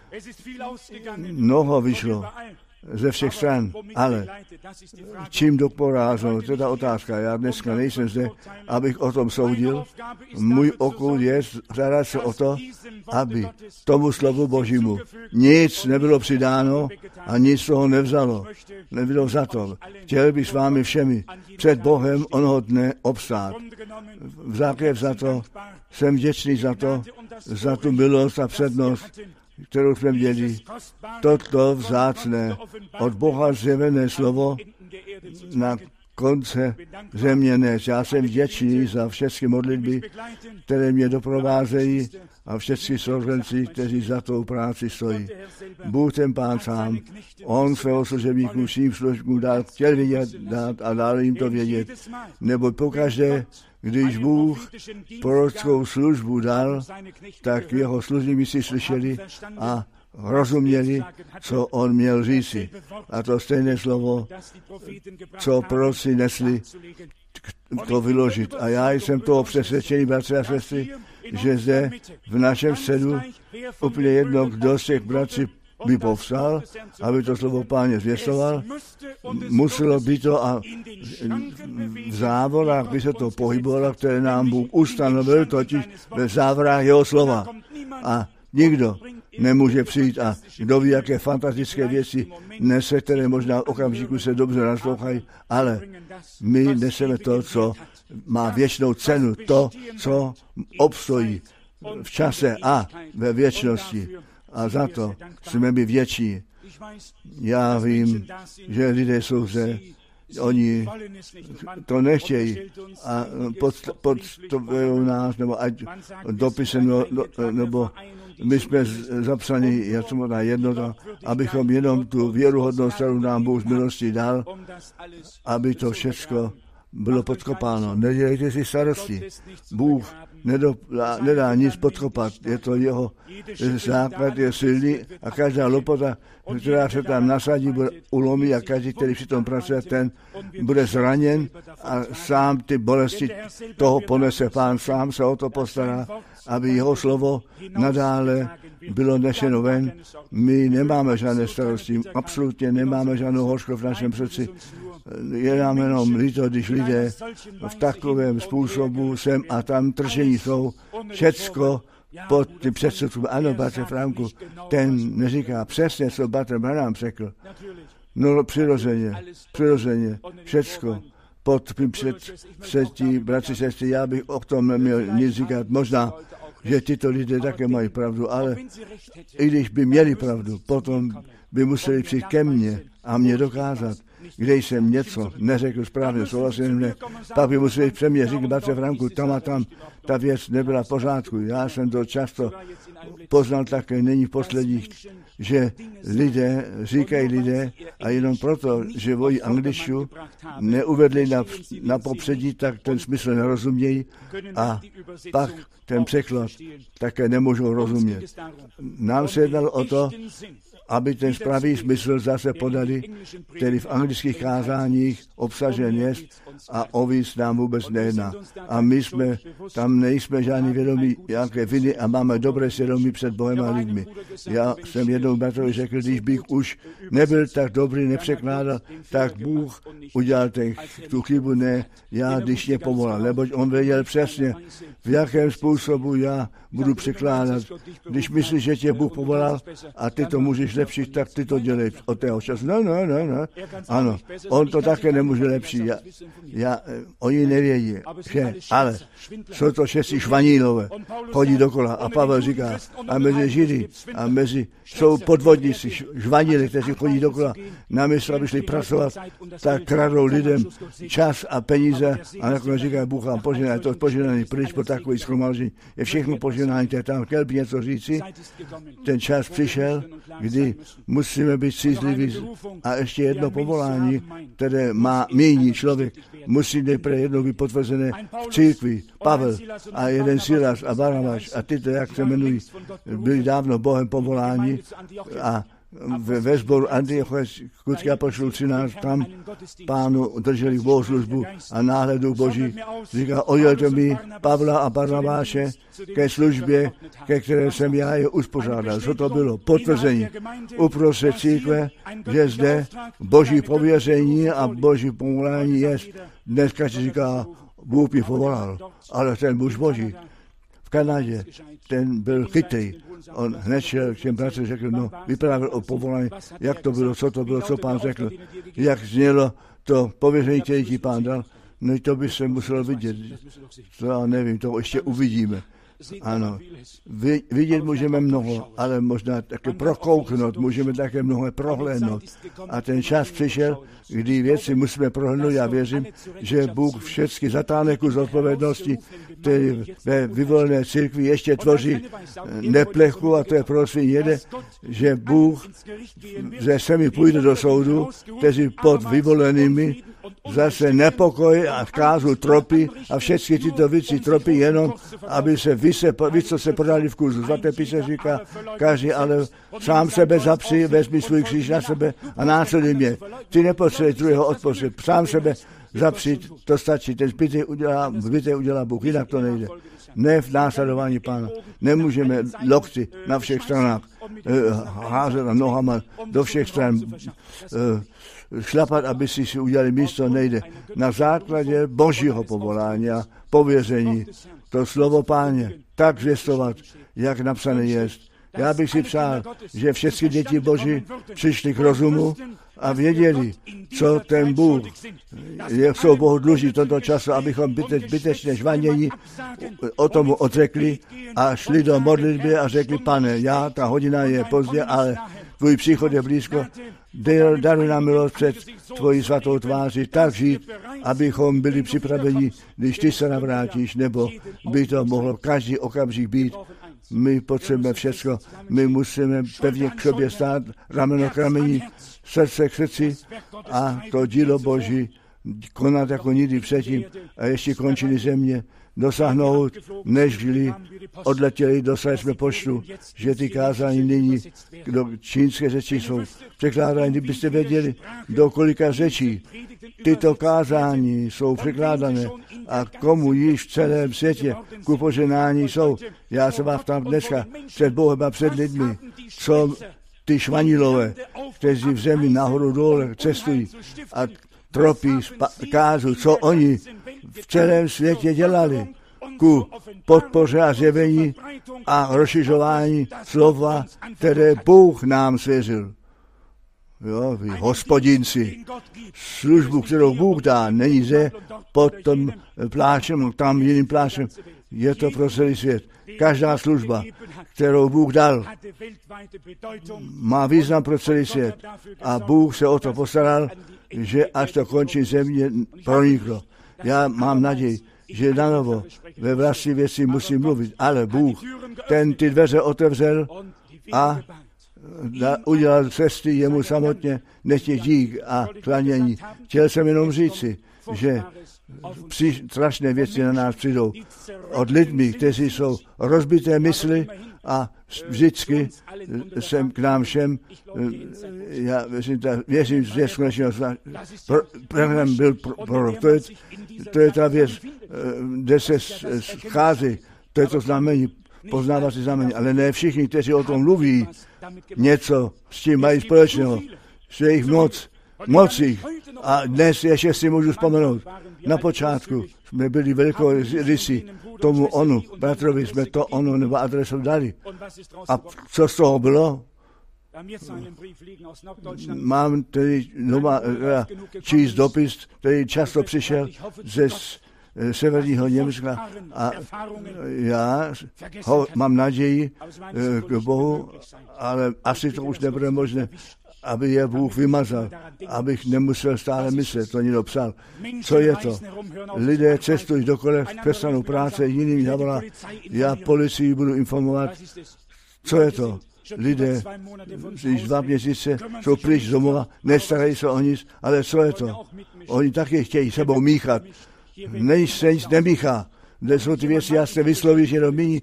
Mnoho vyšlo ze všech stran, ale čím doporáželo, to je ta otázka. Já dneska nejsem zde, abych o tom soudil. Můj okul je starat se o to, aby tomu slovu Božímu nic nebylo přidáno a nic toho nevzalo. Nebylo za to. Chtěl bych s vámi všemi před Bohem onoho dne obstát. Vzákev za to, jsem vděčný za tu milost a přednost, kterou jsme měli, toto vzácné, od Boha zjevené slovo na konce země nést. Já jsem vděčný za všechny modlitby, které mě doprovázejí a všechny sourozenci, kteří za tou práci stojí. Bůh ten Pán sám, on svého služebníků vším službům chtěl dát a dal jim to vědět. Nebo pokaždé, když Bůh prorockou službu dal, tak jeho služebníci si slyšeli a rozuměli, co on měl říci. A to stejné slovo, co proroci nesli, to vyložit. A já jsem toho přesvědčený, bratři a sestry, že zde v našem středu úplně jedno, kdo z těch bratří by povstal, aby to slovo Páně zvěstoval. Muselo být to a v závorách by se to pohybovalo, které nám Bůh ustanovil, totiž ve závorách jeho slova. A nikdo nemůže přijít a kdo ví, jaké fantastické věci nese, které možná v okamžiku se dobře naslouchají, ale my neseme to, co má věčnou cenu, to, co obstojí v čase a ve věčnosti. A za to jsme my vděční. Já vím, že lidé jsou zde, Oni to nechtějí a podstavují nás, nebo ať dopisem, nebo my jsme zapsaní na jednota, abychom jenom tu věruhodnost, kterou nám Bůh z milosti dal, aby to všechno bylo podkopáno. Nedělejte si starosti. Bůh nedá nic podkopat. Je to jeho základ, je silný a každá lopota, která se tam nasadí, bude ulomí a každý, který při tom pracuje, ten bude zraněn a sám ty bolesti toho ponese. Pán sám se o to postará, aby jeho slovo nadále bylo nešeno ven. My nemáme žádné starosti, absolutně nemáme žádnou hořko v našem srdci. Je nám jenom líto, když lidé v takovém způsobu sem a tam tržení jsou, všecko pod tím předsudcům. Ano, bratře Franku, ten neříká přesně, co bratr Branham řekl. No, přirozeně, všecko pod tím předsudcům, bratři, sestry, já bych o tom neměl nic říkat. Možná, že tyto lidé také mají pravdu, ale i když by měli pravdu, potom by museli přijít ke mně a mě dokázat, kde jsem něco neřekl správně, souhlasím ne, pak by museli přemě říct, bratře Franku, tam a tam ta věc nebyla v pořádku. Já jsem to často poznal také, není v posledních, že říkají lidé a jenom proto, že vojí angličtinu, neuvedli na popředí, tak ten smysl nerozumějí a pak ten překlad také nemůžou rozumět. Nám se jednalo o to, aby ten správný smysl zase podali, který v anglických kázáních obsažen je a o víc nám vůbec nejedná. A my tam nejsme žádný vědomí, jaké viny a máme dobré svědomí před Bohem a lidmi. Já jsem jednou bratrovi řekl, když bych už nebyl tak dobrý, nepřekládal, tak Bůh udělal tu chybu, ne já, když mě povolal, neboť on věděl přesně, v jakém způsobu já budu překládat. Když myslíš, že tě Bůh povolal a ty to můžeš lepší, tak ty to dělej od tého času. No. Ano, on to také nemůže lepší. Oni nevědí, že, ale jsou to všetci švanílové, chodí dokola. A Pavel říká, a mezi Židy, jsou podvodníci, švaníli, kteří chodí dokola, namísto, aby šli pracovat, tak kradou lidem čas a peníze a nakonec říká, Bůh vám požená, to poženání pryč po takový shromáždění. Je všechno poženání, tak tam chtěl by něco říci. Ten čas přišel, kdy musíme být střízliví a ještě jedno povolání, které má míní člověk, musí nejprve jednou být potvrzené v církvi. Pavel a jeden Silas a Barnabáš a tyto, jak se jmenují, byli dávno Bohem povoláni a ve sboru Antiochijských apoštolů 13 tam Pánu drželi bohoslužbu a náhle Duch Boží říká, oddělte mi Pavla a Barnabáše ke službě, ke které jsem já je uspořádal. Co to bylo? Potvrzení uprostřed církve, že zde Boží pověření a Boží povolání je. Dneska si říká, Bůh mi povolal, ale ten muž Boží v Kanadě, ten byl chytrý. On hned šel k těm bratře, řekl, vyprávěl o povolání, jak to bylo, co Pán řekl, jak znělo to pověření, které ti Pán dal. No i to by se muselo vidět. To já nevím, to ještě uvidíme. Ano, vidět můžeme mnoho, ale možná také prokouknout, můžeme také mnoho prohlédnout. A ten čas přišel, kdy věci musíme prohlédnout. Já věřím, že Bůh všechny zatáhne kus odpovědnosti, který ve vyvolené církvi ještě tvoří neplechu, a to je prosím jede, že Bůh ze semi půjde do soudu, kteří pod vyvolenými zase nepokoj a zkázu tropy a všechny tyto věci tropy jenom, aby se více se prodali v kurzu. Svaté písmo říká, každý ale sám sebe zapři, vezmi svůj kříž na sebe a následuj mě. Ty nepotřebuješ druhého odpočet, sám sebe zapři, to stačí. Ten zbytek udělá Bůh, jinak to nejde. Ne v následování Pána. Nemůžeme lokty na všech stranách házet nohama do všech stran, šlapat, aby si udělali místo, nejde. Na základě Božího povolání a pověření to slovo Páně tak zvěstovat, jak napsané je. Já bych si přál, že všechny děti Boží přišli k rozumu a věděli, co ten Bůh, jak jsou Bohu dluží v tomto času, abychom bytečně žvanění o tomu odřekli a šli do modlitby a řekli, Pane, ta hodina je pozdě, ale tvůj příchod je blízko, daruj nám milost před tvojí svatou tváři, tak žít, abychom byli připraveni, když ty se navrátíš, nebo by to mohlo každý okamžik být. My potřebujeme všecko, my musíme pevně k sobě stát, rameno k rameni, srdce k srdci a to dílo Boží konat jako nikdy předtím a ještě končiny země dosáhnout, než žili, odletěli, dostali jsme poštu, že ty kázání nyní do čínské řeči jsou překládány. Kdybyste věděli, do kolika řečí tyto kázání jsou překládané a komu již v celém světě ku poženání jsou. Já se vás ptám dneska před Bohem a před lidmi, co ty švanilové, kteří v zemi nahoru dole cestují a tropí kázu, co oni v celém světě dělali ku podpoře a zjevení a rozšiřování slova, které Bůh nám svěřil. Jo, vy hospodinci, službu, kterou Bůh dá, není zde pod tím plášem, tam jiným plášem, je to pro celý svět. Každá služba, kterou Bůh dal, má význam pro celý svět a Bůh se o to postaral, že až to končí země proniklo. Já mám naději, že nanovo ve vlastní věci musím mluvit, ale Bůh ten ty dveře otevřel a udělal cesty jemu samotně, nechtěj dík a klanění. Chtěl jsem jenom říci, že strašné věci na nás přijdou od lidmi, kteří jsou rozbité mysli a vždycky jsem k nám všem, já věřím, že skutečně byl prorok. To je ta věc, kde se schází, to je to znamení, poznávací znamení, ale ne všichni, kteří o tom mluví, něco s tím mají společného, že jich moc jich. A dnes ještě si můžu vzpomenout, na počátku jsme byli velkorysí, tomu onu, bratrovi jsme to onu nebo adresu dali. A co z toho bylo? Mám tedy číst dopis, který často přišel ze severního Německa a já mám naději k Bohu, ale asi to už nebude možné, aby je Bůh vymazal, abych nemusel stále myslet, to někdo psal. Co je to? Lidé cestují dokolev, přestanou práce, jiným zavolá, já policii budu informovat. Co je to? Lidé, když 2 měsíce jsou pryč z domova, nestarají se o nic, ale co je to? Oni taky chtějí sebou míchat. Než se nic nemíchá. Kde jsou ty věci, já se vyslovíš jenom míní.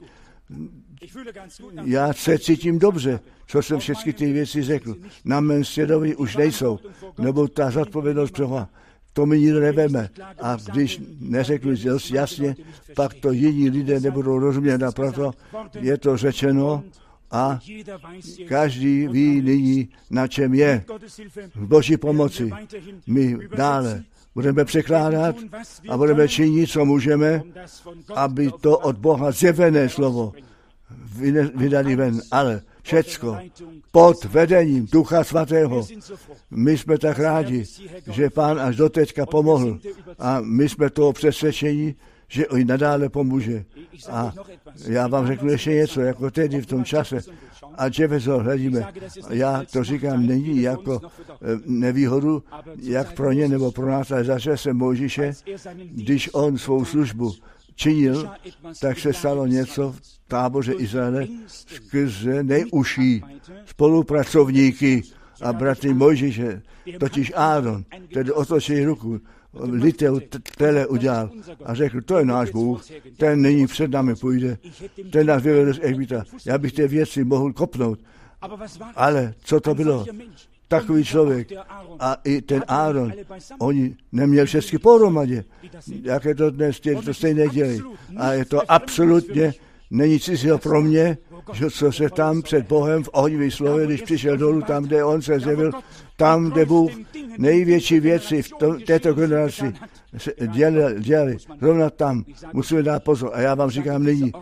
Já se cítím dobře, co jsem všechny ty věci řekl. Na mém svědomí už nejsou, nebo ta zodpovědnost přehová. To mi nikdo neveme. A když neřeknu dost jasně, pak to jiní lidé nebudou rozumět a proto je to řečeno a každý ví nyní, na čem je. V Boží pomoci my dále budeme překládat a budeme činit, co můžeme, aby to od Boha zjevené slovo vydali ven, ale všecko pod vedením Ducha Svatého. My jsme tak rádi, že Pán až doteďka pomohl a my jsme toho přesvědčení, že i nadále pomůže. A já vám řeknu ještě něco, jako tedy v tom čase. A Jefferson hledíme. Já to říkám, není jako nevýhodu, jak pro ně nebo pro nás, ale zažil jsem Mojžíše, když on svou službu činil, tak se stalo něco v táboře Izraele skrze nejužší spolupracovníky a bratry Mojžíše, totiž Áron, tedy otočil ruku, litel tele udělal a řekl, to je náš Bůh, ten nyní před námi půjde, ten nás vyvedl z Egypta, já bych ty věci mohl kopnout. Ale co to bylo? Takový člověk a i ten Áron, oni neměli všechny pohromadě, jak je to dnes, to stejné dělají. A je to absolutně, není cizího pro mě, že co se tam před Bohem v ohnivý slově, když přišel dolů, tam, kde on se zjevil, tam, kde Bůh největší věci v této generaci dělali, zrovna tam, musíme dát pozor. A já vám říkám nyní,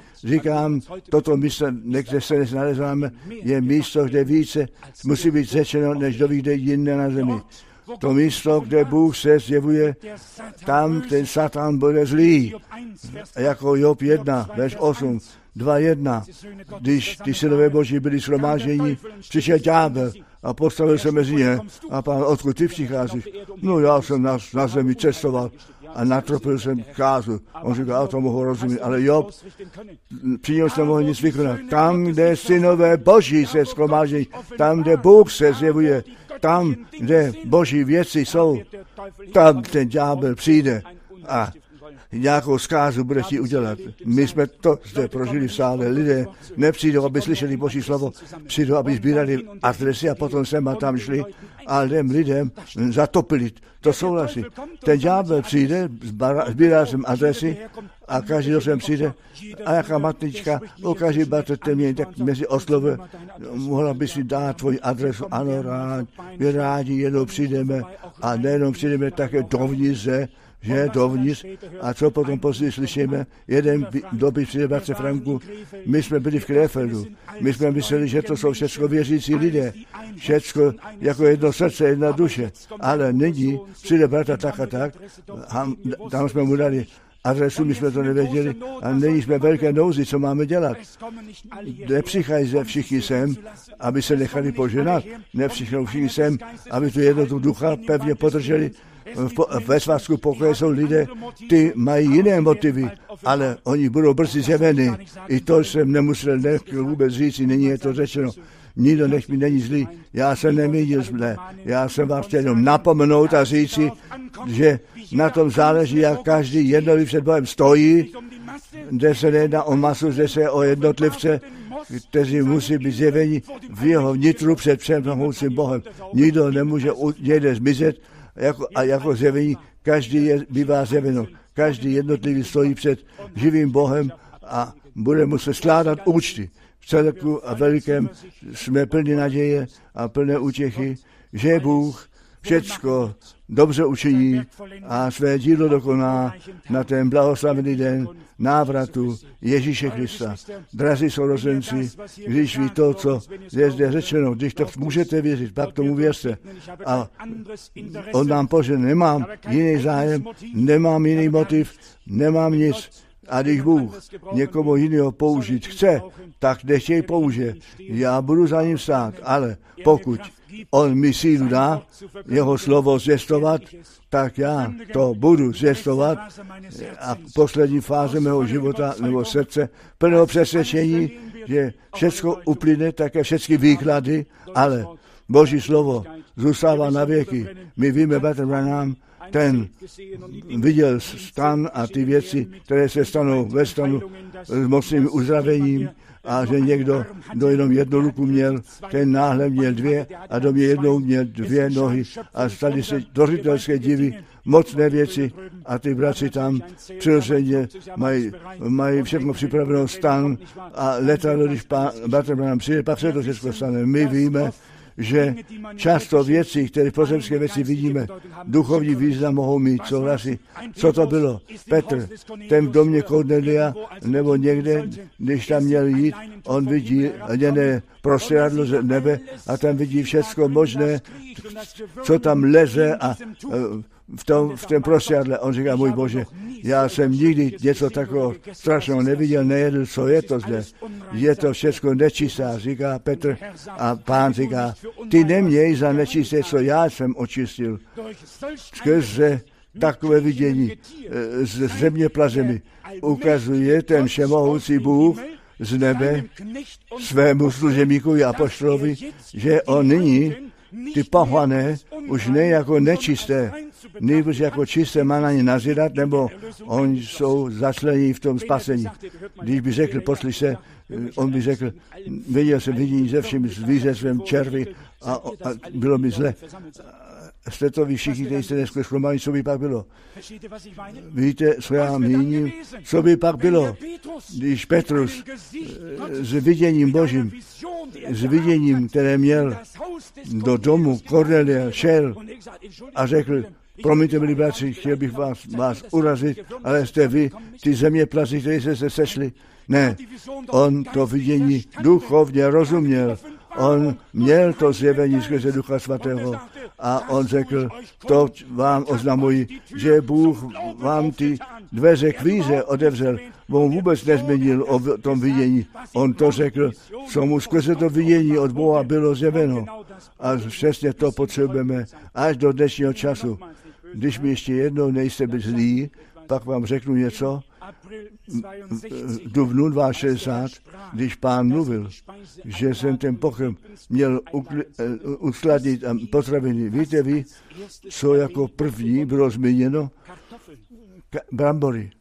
toto místo, kde se dnes nalezáme, je místo, kde více musí být řečeno, než kde jinde na zemi. To místo, kde Bůh se zjevuje, tam ten Satan bude zlý. Jako Job 1, verš 8, 2:1, když ty synové Boží byli shromážděni, přišel ďábel a postavil se mezi ně. A pán, odkud ty přicházíš? No, já jsem na zemi cestoval a natropil jsem kázu. On říká, já to mohu rozumět, ale Job, při něm jsem mohl nic vykonat. Tam, kde synové Boží se shromáždějí, tam, kde Bůh se zjevuje, tam, kde Boží věci jsou, tam ten ďábel přijde a nějakou zkázu bude chtít udělat. My jsme to zde prožili v sále. Lidé nepřijdou, aby slyšeli Boží slovo, přijdou, aby sbírali adresy a potom sem a tam šli a lidem zatopili. To souhlasí. Ten ďábel přijde, sbírá sem adresy a každý, kdo sem přijde, a jaká matnička, ukáži batete mě, tak mezi oslovy, mohla by si dát tvoji adresu, ano, rádi jednou přijdeme a nejenom přijdeme také dovnitř, že dovnitř. A co potom později slyšíme? Jeden dopis přijde bratře Franku. My jsme byli v Krefeldu. My jsme mysleli, že to jsou všechno věřící lidé. Všecko jako jedno srdce, jedna duše. Ale nyní přijde bratra tak a tak. Tam jsme mu dali adresu, my jsme to nevěděli a nyní jsme velké nouzi, co máme dělat. Nepřichází všichni sem, aby se nechali poženat. Nepřichází všichni sem, aby tu jednotu ducha pevně podrželi. Ve svazku pokoje jsou lidé, ty mají jiné motivy, ale oni budou brzy zjeveni. I to jsem nemusel vůbec říct, nyní je to řečeno. Nikdo nech mi není zlý, já jsem nemínil zlé, já jsem vás chtěl jenom napomenout a říci, že na tom záleží, jak každý jednotlivý před Bohem stojí, kde se nejedná o masu, kde se o jednotlivce, kteří musí být zjeveni v jeho vnitru před všemohoucím Bohem. Nikdo nemůže někde zmizet, jako zjevení, každý bývá zjeveno. Každý jednotlivý stojí před živým Bohem a bude muset skládat účty. V celku a velikém jsme plní naděje a plné útěchy, že Bůh všecko dobře učiní a své dílo dokoná na ten blahoslavený den návratu Ježíše Krista. Drazí sourozenci, když ví to, co je zde řečeno, když to můžete věřit, pak tomu věřte. A on nám požehná, nemám jiný zájem, nemám jiný motiv, nemám nic. A když Bůh někomu jiného použít chce, tak nech jej použije. Já budu za ním stát, ale pokud on mi sílu dá, jeho slovo zvěstovat, tak já to budu zvěstovat a poslední fáze mého života nebo srdce plného přesvědčení, že všechno uplyne, také všechny výklady, ale Boží slovo zůstává na věky. My víme, bratr Branham, ten viděl stan a ty věci, které se stanou ve stanu s mocným uzdravením a že někdo, kdo jenom jednu ruku měl, ten náhle měl dvě a do mě jednou měl dvě nohy a stali se tvořitelské divy, mocné věci a ty bratři tam přirozeně mají všechno připravenou stan a letadlo, když bratr nám přijde, pak se to všechno stane. My víme, že často věci, které pozemské věci vidíme, duchovní význam mohou mít, souhlasí. Co to bylo? Petr, ten v domě Kornelia, nebo někde, když tam měl jít, on vidí hněné prostředadlo z nebe a tam vidí všecko možné, co tam leze a v tom prostředadle. On říká, můj Bože, já jsem nikdy něco takového strašného neviděl, nejedl, co je to zde. Je to všechno nečistá, říká Petr a Pán říká, ty neměj za nečisté, co já jsem očistil. Skrze takové vidění z země plazemi ukazuje ten všemohoucí Bůh z nebe svému služebníkovi apoštolovi, že on nyní ty pohané už ne jako nečisté, nejbrž jako čisté má na ně nazírat, nebo oni jsou začlení v tom spasení. Když by řekl, poslyš se, on by řekl, viděl jsem vidění ze vším zvířectvem červy a bylo mi zle. Jste to vy všichni, kteří jste dneska schromáždí, co by pak bylo? Víte, co já míním? Co by pak bylo, když Petrus s viděním Božím, s viděním, které měl do domu Kornelia, šel a řekl, promiňte, milí bratři, chtěl bych vás urazit, ale jste vy, ty zeměplazi, kteří jste se sešli. Ne, on to vidění duchovně rozuměl. On měl to zjevení skrze Ducha Svatého a on řekl, to vám oznamuji, že Bůh vám ty dveře k víře otevřel. On vůbec nezměnil o tom vidění. On to řekl, co mu skrze to vidění od Boha bylo zjeveno. A přesně to potřebujeme až do dnešního času. Když mi ještě jednou nejste zlí, pak vám řeknu něco. V dubnu 2060, když Pán mluvil, že jsem ten pokrm měl uskladnit potraviny. Víte vy, co jako první bylo zmíněno? Brambory.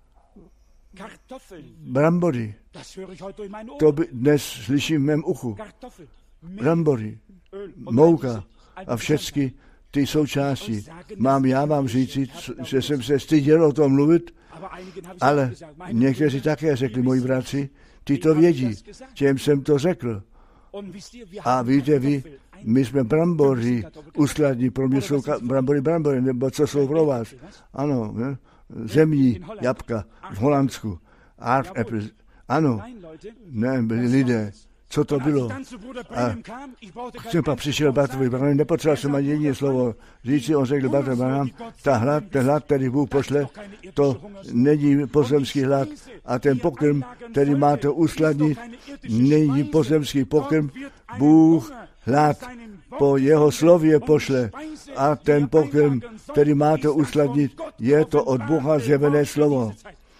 Brambory. To by dnes slyším v mém uchu. Brambory, mouka a všechny ty součásti. Já vám říci, že jsem se styděl o tom mluvit, ale někteří také řekli, moji bratři, ty to vědí, těm jsem to řekl. A víte vy, my jsme brambory uskladní, pro mě jsou brambory, nebo co jsou pro vás? Ano, ne? Zemní jabka v Holandsku. Art apples. Ano, ne, byli lidé. Co to bylo? A jsem pak přišel Bartovi Branham, nepotřeboval jsem ani jediné slovo říci, on řekl Bartovi Branham, ten hlad, který Bůh pošle, to není pozemský hlad a ten pokrm, který máte uskladnit, není pozemský pokrm, Bůh hlad po jeho slově pošle a ten pokrm, který máte uskladnit, je to od Boha zjevené slovo.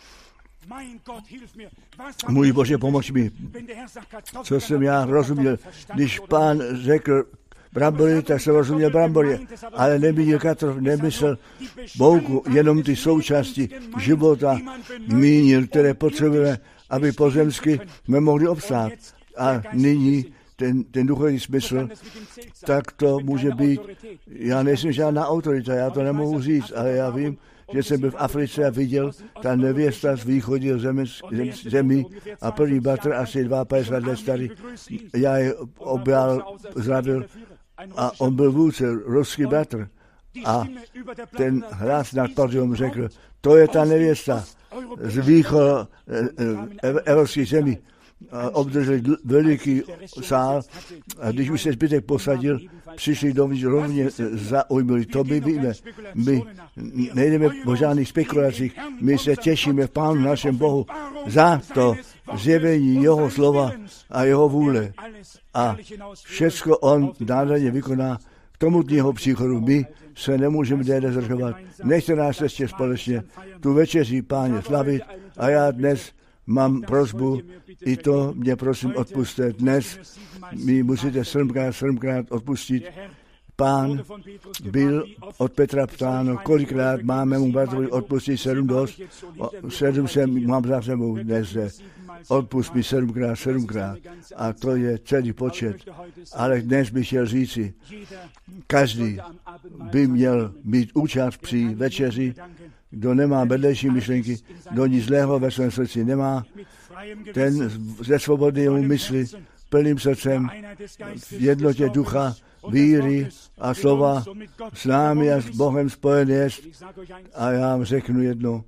Můj Bože, pomož mi, co jsem já rozuměl. Když Pán řekl brambory, tak jsem rozuměl brambory, ale nemyslel mouku, jenom ty součásti života mínil, které potřebujeme, aby pozemsky jsme mohli obstát. A nyní ten duchovní smysl, tak to může být, já nejsem žádná autorita, já to nemohu říct, ale já vím, že jsem byl v Africe a viděl ta nevěsta z východního zemí a první bratr asi 52 let starý. Já je zdravil a on byl vůdce, ruský bratr. A ten hlas nad podium řekl, to je ta nevěsta z východu evropských zemí. Obdrželi veliký sál a když už se zbytek posadil, přišli dovnitř rovně zaujmuli. To my víme. My nejdeme po žádných spekulacích. My se těšíme v Pánu našem Bohu za to zjevení jeho slova a jeho vůle. A všecko on nádherně vykoná k tomu dního příchodu. My se nemůžeme déle zdržovat. Nechte nás ještě společně tu večeři Páně slavit a já dnes mám prosbu, i to mě prosím odpusťte. Dnes mi musíte 7krát odpustit. Pán byl od Petra ptáno, kolikrát máme mu bratrovi odpustit 7 dost. 7 mám za sebou dnes. Odpust mi 7krát. A to je celý počet. Ale dnes bych chtěl říci, každý by měl mít účast při večeři, kdo nemá vedlejší myšlenky, kdo nic zlého ve svém srdci nemá, ten ze svobodného mysli, plným srdcem, v jednotě ducha, víry a slova s námi a s Bohem spojen jest. A já vám řeknu jedno,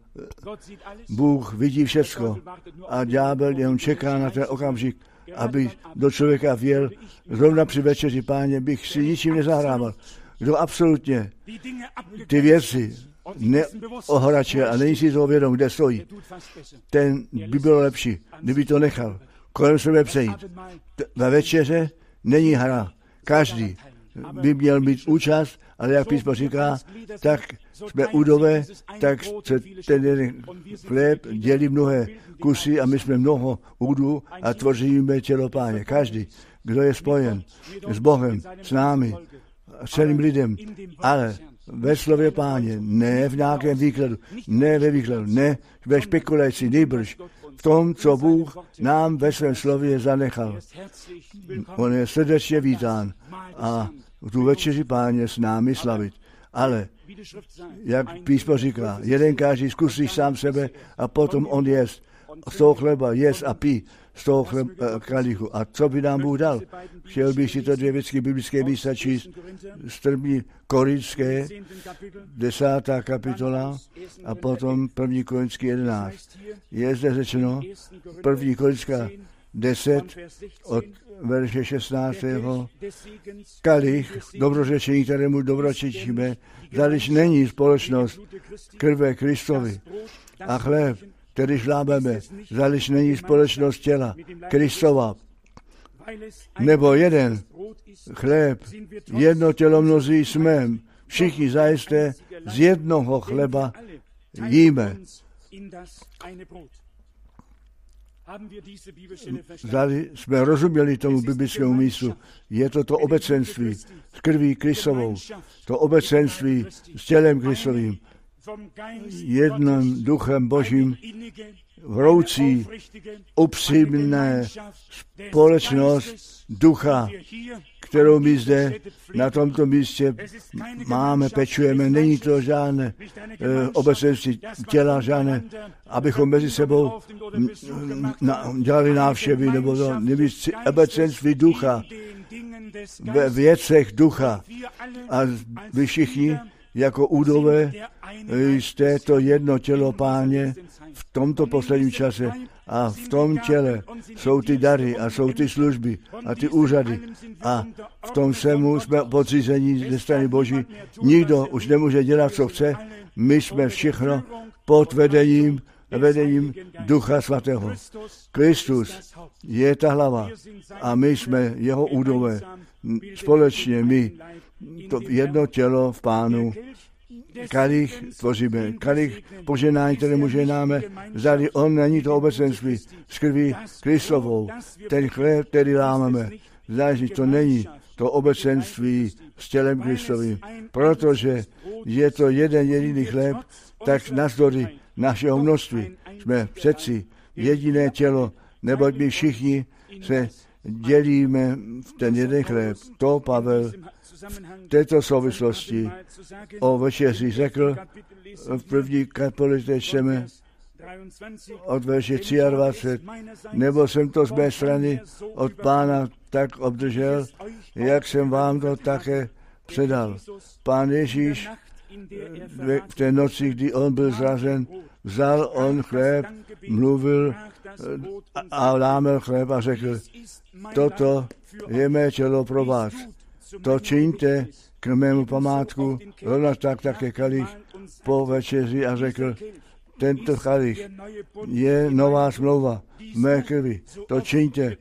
Bůh vidí všecko a ďábel jenom čeká na ten okamžik, aby do člověka vjel. Zrovna při večeři Páně bych si ničím nezahrával. Kdo absolutně ty věci neohračuje a není si toho vědom, kde stojí, ten by bylo lepší, kdyby to nechal kolem sebe přejít. Ve večeře není hra. Každý by měl mít účast, ale jak písmo říká, tak jsme udové, tak se ten jeden chléb dělí mnohé kusy a my jsme mnoho údů a tvoříme tělo Páně. Každý, kdo je spojen s Bohem, s námi, s celým lidem, ale ve slově Páně, ne v nějakém výkladu, ne ve výkladu, ne ve spekulaci, nýbrž v tom, co Bůh nám ve svém slově zanechal. On je srdečně vítán a tu večeři Páně s námi slavit. Ale, jak písmo říká, jeden každý zkusí sám sebe a potom on jest. Z toho chleba jest a pí z toho kalichu. A co by nám Bůh dal? Chtěl bych si to 2 věcky biblické místa číst z 1. Korinské, 10. kapitola a potom 1. Korinský 11. Je zde řečeno, 1. Korinská 10 od verše 16. Kalich dobrořečení, kterému dobročečíme, zdališ není společnost krve Kristovi a chléb, který šlábeme, zdališ není společnost těla Kristova, nebo jeden chléb, jedno tělo mnozí jsme, všichni zajisté z jednoho chleba jíme. Zdali jsme rozuměli tomu biblickému místu, je to obecenství s krví Kristovou, to obecenství s tělem Kristovým, jedním duchem Božím, vroucí, upřímné společnost ducha, kterou my zde na tomto místě máme, pečujeme. Není to žádné obecenství těla, žádné, abychom mezi sebou dělali návštěvy, nebo to obecenství ducha, ve věcech ducha. A vy všichni, jako údové, jste to jedno tělo Páně v tomto posledním čase. A v tom těle jsou ty dary a jsou ty služby a ty úřady. A v tom všemu jsme podřízení ze strany Boží. Nikdo už nemůže dělat, co chce. My jsme všechno pod vedením Ducha Svatého. Kristus je ta hlava a my jsme jeho údové. Společně my, to jedno tělo v Pánu, kalich tvoříme, kalich poženání, které mu ženáme, zdali on není to obecenství s krví Kristovou, ten chléb, který lámeme, zdali to není to obecenství s tělem Kristovým, protože je to jeden jediný chléb, tak navzdory našeho množství jsme přeci jediné tělo, neboť my všichni se dělíme v ten jeden chléb. To Pavel v této souvislosti o večeři řekl v první kapitole čteme od verše 23, nebo jsem to z mé strany od Pána tak obdržel, jak jsem vám to také předal. Pán Ježíš v té noci, kdy on byl zrazen, vzal on chléb, mluvil a lámel chléb a řekl, toto je mé tělo pro vás. To čiňte k mému památku, rovno tak také kalich po večeři a řekl, tento kalich je nová smlouva v mé krvi. To čiňte,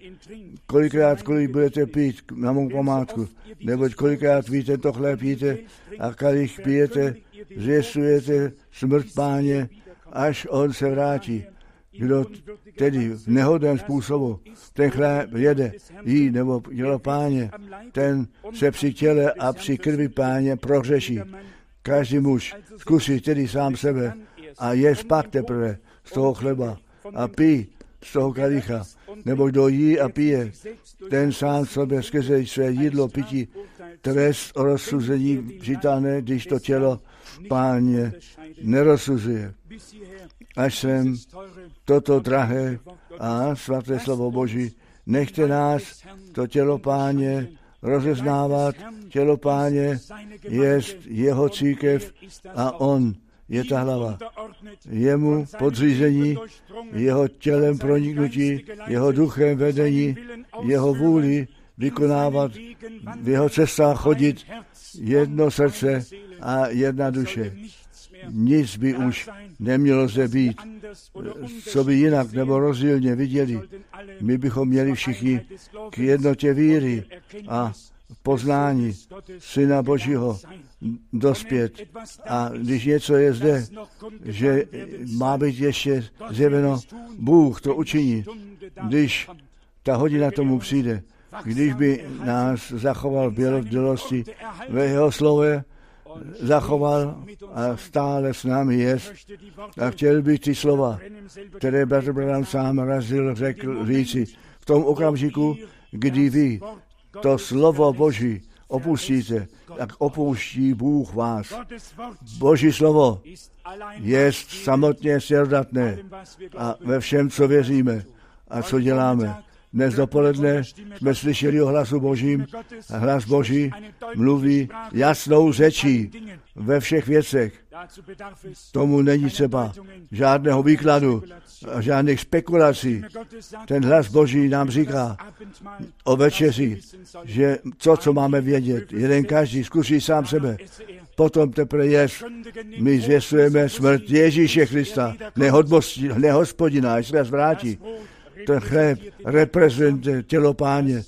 kolik budete pít na mou památku, neboť kolikrát vy tento chléb jíte a kalich pijete, zvěstujete smrt Páně, až on se vrátí. Kdo tedy v nehodném způsobu ten chléb jede, jí nebo tělo Páně, ten se při těle a při krvi Páně prohřeší. Každý muž zkusí tedy sám sebe a je pak teprve z toho chleba a pí z toho kalicha, nebo kdo jí a pije, ten sám sobě skrze své jídlo, pití, trest o rozsuzení přitáhne, když to tělo Páně nerozsuzuje. Až jsem toto drahé a svaté slovo Boží, nechte nás to tělo Páně rozeznávat. Tělo Páně jest jeho církev a on je ta hlava. Jemu podřízení, jeho tělem proniknutí, jeho duchem vedení, jeho vůli vykonávat, v jeho cestách chodit, jedno srdce a jedna duše. Nic by už nemělo zde být, co by jinak nebo rozdílně viděli. My bychom měli všichni k jednotě víry a poznání Syna Božího dospět. A když něco je zde, že má být ještě zjeveno, Bůh to učiní, když ta hodina tomu přijde, když by nás zachoval v bdělosti ve jeho slově, zachoval a stále s námi jest. A chtěl bych ty slova, které bratr Branham sám razil, řekl říci, v tom okamžiku, kdy vy to slovo Boží opustíte, tak opouští Bůh vás. Boží slovo jest samotně svědodatné a ve všem, co věříme a co děláme, Dnes dopoledne jsme slyšeli o hlasu Božím. Hlas Boží mluví jasnou řečí ve všech věcech. Tomu není třeba žádného výkladu a žádných spekulací. Ten hlas Boží nám říká o večeři, že to, co máme vědět, jeden každý zkusí sám sebe. Potom teprve my zvěstujeme smrt Ježíše Krista, ne Hospodina, až se vrátí. Ten chléb reprezentuje tělo Páně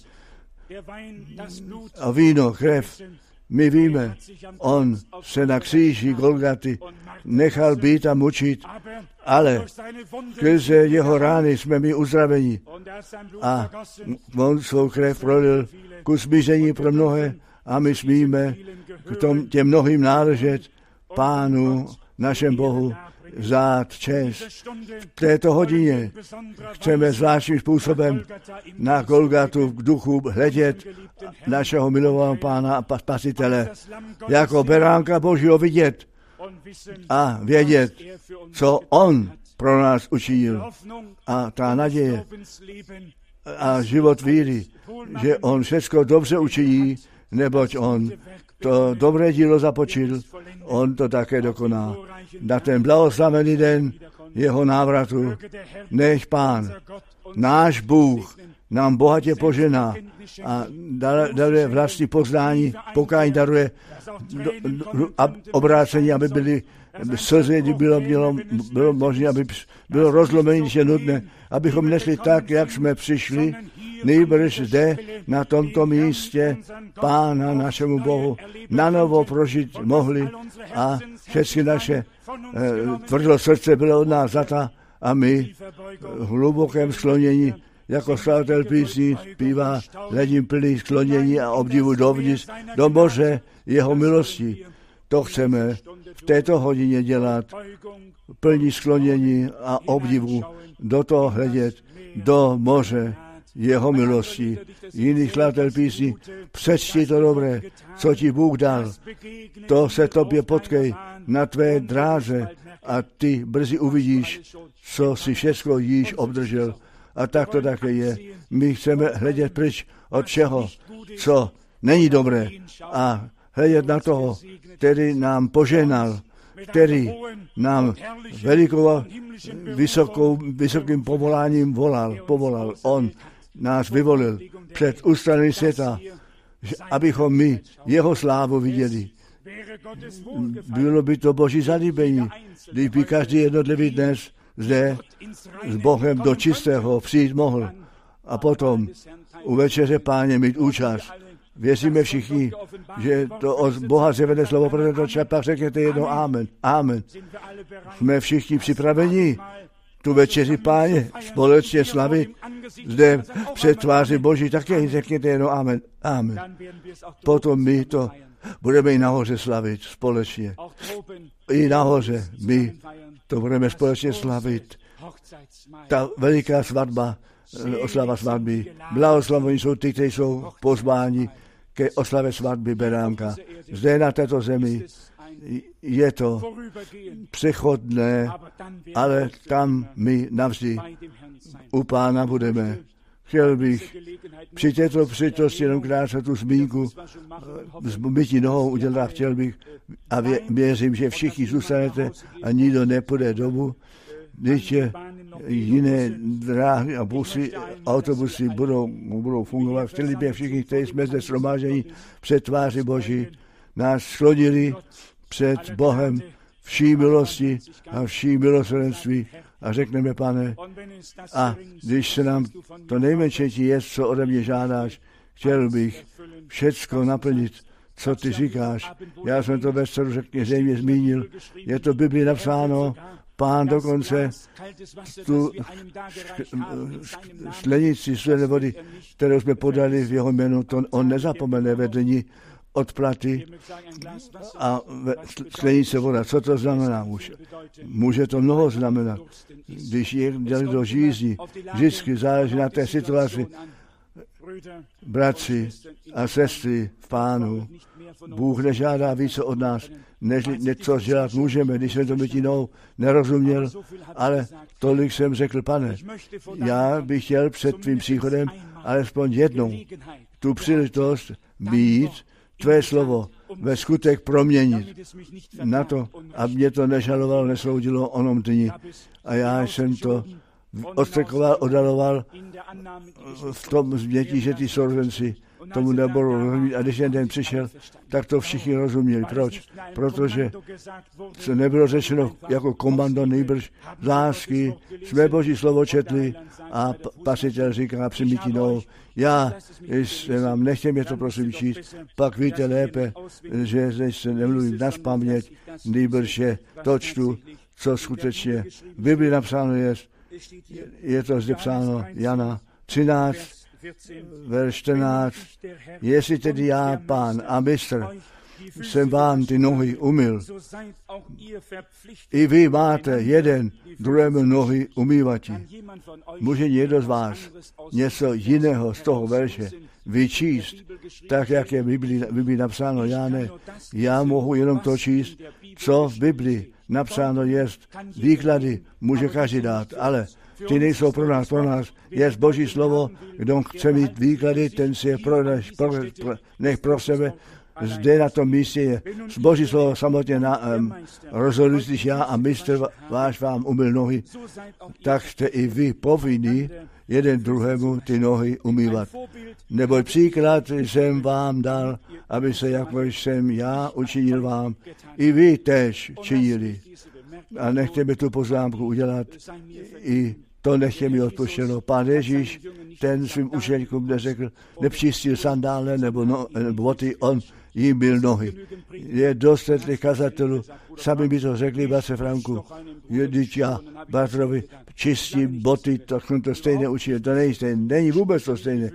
a víno, krev. My víme, on se na kříži Golgaty nechal být a mučit, ale skrze jeho rány jsme my uzdraveni. A on svou krev prolil ku smíření pro mnohé a my smíme k těm mnohým náležet Pánu, našem Bohu, zát čest. V této hodině chceme zvláštním způsobem na Golgatu v duchu hledět našeho milovaného Pána a Spasitele, jako beránka Božího vidět a vědět, co on pro nás učinil. A ta naděje a život víry, že on všechno dobře učiní, neboť on to dobré dílo započil, on to také dokoná. Na ten blahoslavený den jeho návratu nech Pán, náš Bůh, nám bohatě požená a daruje vlastní poznání, pokání daruje obrácení, aby byly slzy, kdy bylo možné, aby bylo rozlomení, když je nutné, abychom nesli tak, jak jsme přišli, nejbrž zde, na tomto místě, Pána našemu Bohu, na novo prožít mohli a všechny naše tvrdost srdce bylo od nás zata a my v hlubokém sklonění, jako skladatel písní zpívá, hledím plný sklonění a obdivu dovnitř do moře jeho milosti. To chceme v této hodině dělat, plní sklonění a obdivu, do toho hledět, do moře jeho milosti. Jiný skladatel písní, přečti to dobré, co ti Bůh dal, to se tobě potkej na tvé dráze a ty brzy uvidíš, co si všechno již obdržel. A tak to také je. My chceme hledět pryč od všeho, co není dobré a hledět na toho, který nám poženal, který nám vysokým povoláním povolal. On nás vyvolil před ustanovení světa, abychom my jeho slávu viděli. Bylo by to Boží zalíbení, když by každý jednotlivý dnes zde s Bohem do čistého přijít mohl a potom u večeře Páně mít účast. Věříme všichni, že to od Boha zjevene slovo, protože pak řekněte jedno amen. Amen. Jsme všichni připraveni tu večeři Páně společně slavit. Zde před tváří Boží také řekněte jedno amen. Amen. Potom my to budeme i nahoře slavit společně. I nahoře my to budeme společně slavit. Ta veliká svatba, oslava svatby. Blahoslavení jsou ty, kteří jsou pozváni ke oslavě svatby beránka. Zde na této zemi je to přechodné, ale tam my navždy u Pána budeme. Chtěl bych při této příležitosti jenom krátce tu zmínku s mytí nohou udělat. Chtěl bych a věřím, že všichni zůstanete a nikdo nepůjde domů, když jiné dráhy a busy, autobusy budou fungovat. Chtěli by všichni, kteří jsme zde shromážděni před tváří Boží, nás sklonili před Bohem vší milosti a vší milosrdenství a řekneme, Pane, a když se nám to nejmenší je, co ode mě žádáš, chtěl bych všecko naplnit, co ty říkáš. Já jsem to ve středu zřejmě zmínil. Je to v Biblii napsáno, Pán dokonce tu sklenici studené vody, kterou jsme podali v jeho jménu, to on nezapomene ve dni odplaty a sklenice voda. Co to znamená? Může to mnoho znamenat. Když je do žízní, vždycky záleží na té situaci. Bratři a sestry v Pánu, Bůh nežádá více od nás, než něco dělat můžeme, když jsem to mytinou nerozuměl, ale tolik jsem řekl, Pane, já bych chtěl před tvým příchodem alespoň jednou tu příležitost mít tvé slovo ve skutek proměnit na to, aby mě to nežalovalo, nesoudilo onom dni. A já jsem to odstřekoval, odaloval v tom změtí, že ty sourozenci tomu nebudou rozumět. A když ten den přišel, tak to všichni rozuměli. Proč? Protože se nebylo řečeno jako komando, nejbrž lásky. Jsme Boží slovo četli a Spasitel říká přimítinou, já jsem vám nechtěl mě to prosím číst, pak víte lépe, že se nemluvím nazpaměť, nejbrž je to čtu, co skutečně v Bibli napsáno je to zde psáno Jana 13, verš 14, jestli tedy já, Pán a mistr, jsem vám ty nohy umyl, i vy máte jeden druhému nohy umývatí. Může někdo z vás něco jiného z toho verše vyčíst, tak jak je v Biblii napsáno, já ne. Já mohu jenom to číst, co v Biblii napsáno je. Výklady může každý dát, ale ty nejsou pro nás je Boží slovo, kdo chce mít výklady, ten si je nech pro sebe. Zde na tom místě je Boží slovo samotně rozhodující, když já a mistr váš vám umyl nohy, tak jste i vy povinni jeden druhému ty nohy umývat. Neboť příklad jsem vám dal, aby se, jako jsem já učinil vám, i vy též činili. A nechte mi tu poznámku udělat, i to nechtě mi odpuštěno. Pán Ježíš, ten svým učeníkům neřekl, nepřistil sandále nebo boty, on jim byl nohy. Je dost těch kazatelů, sami by to řekli, bratře Franku, když já bratrovi čistím boty, tak jsem to stejně učil. To není vůbec to stejné.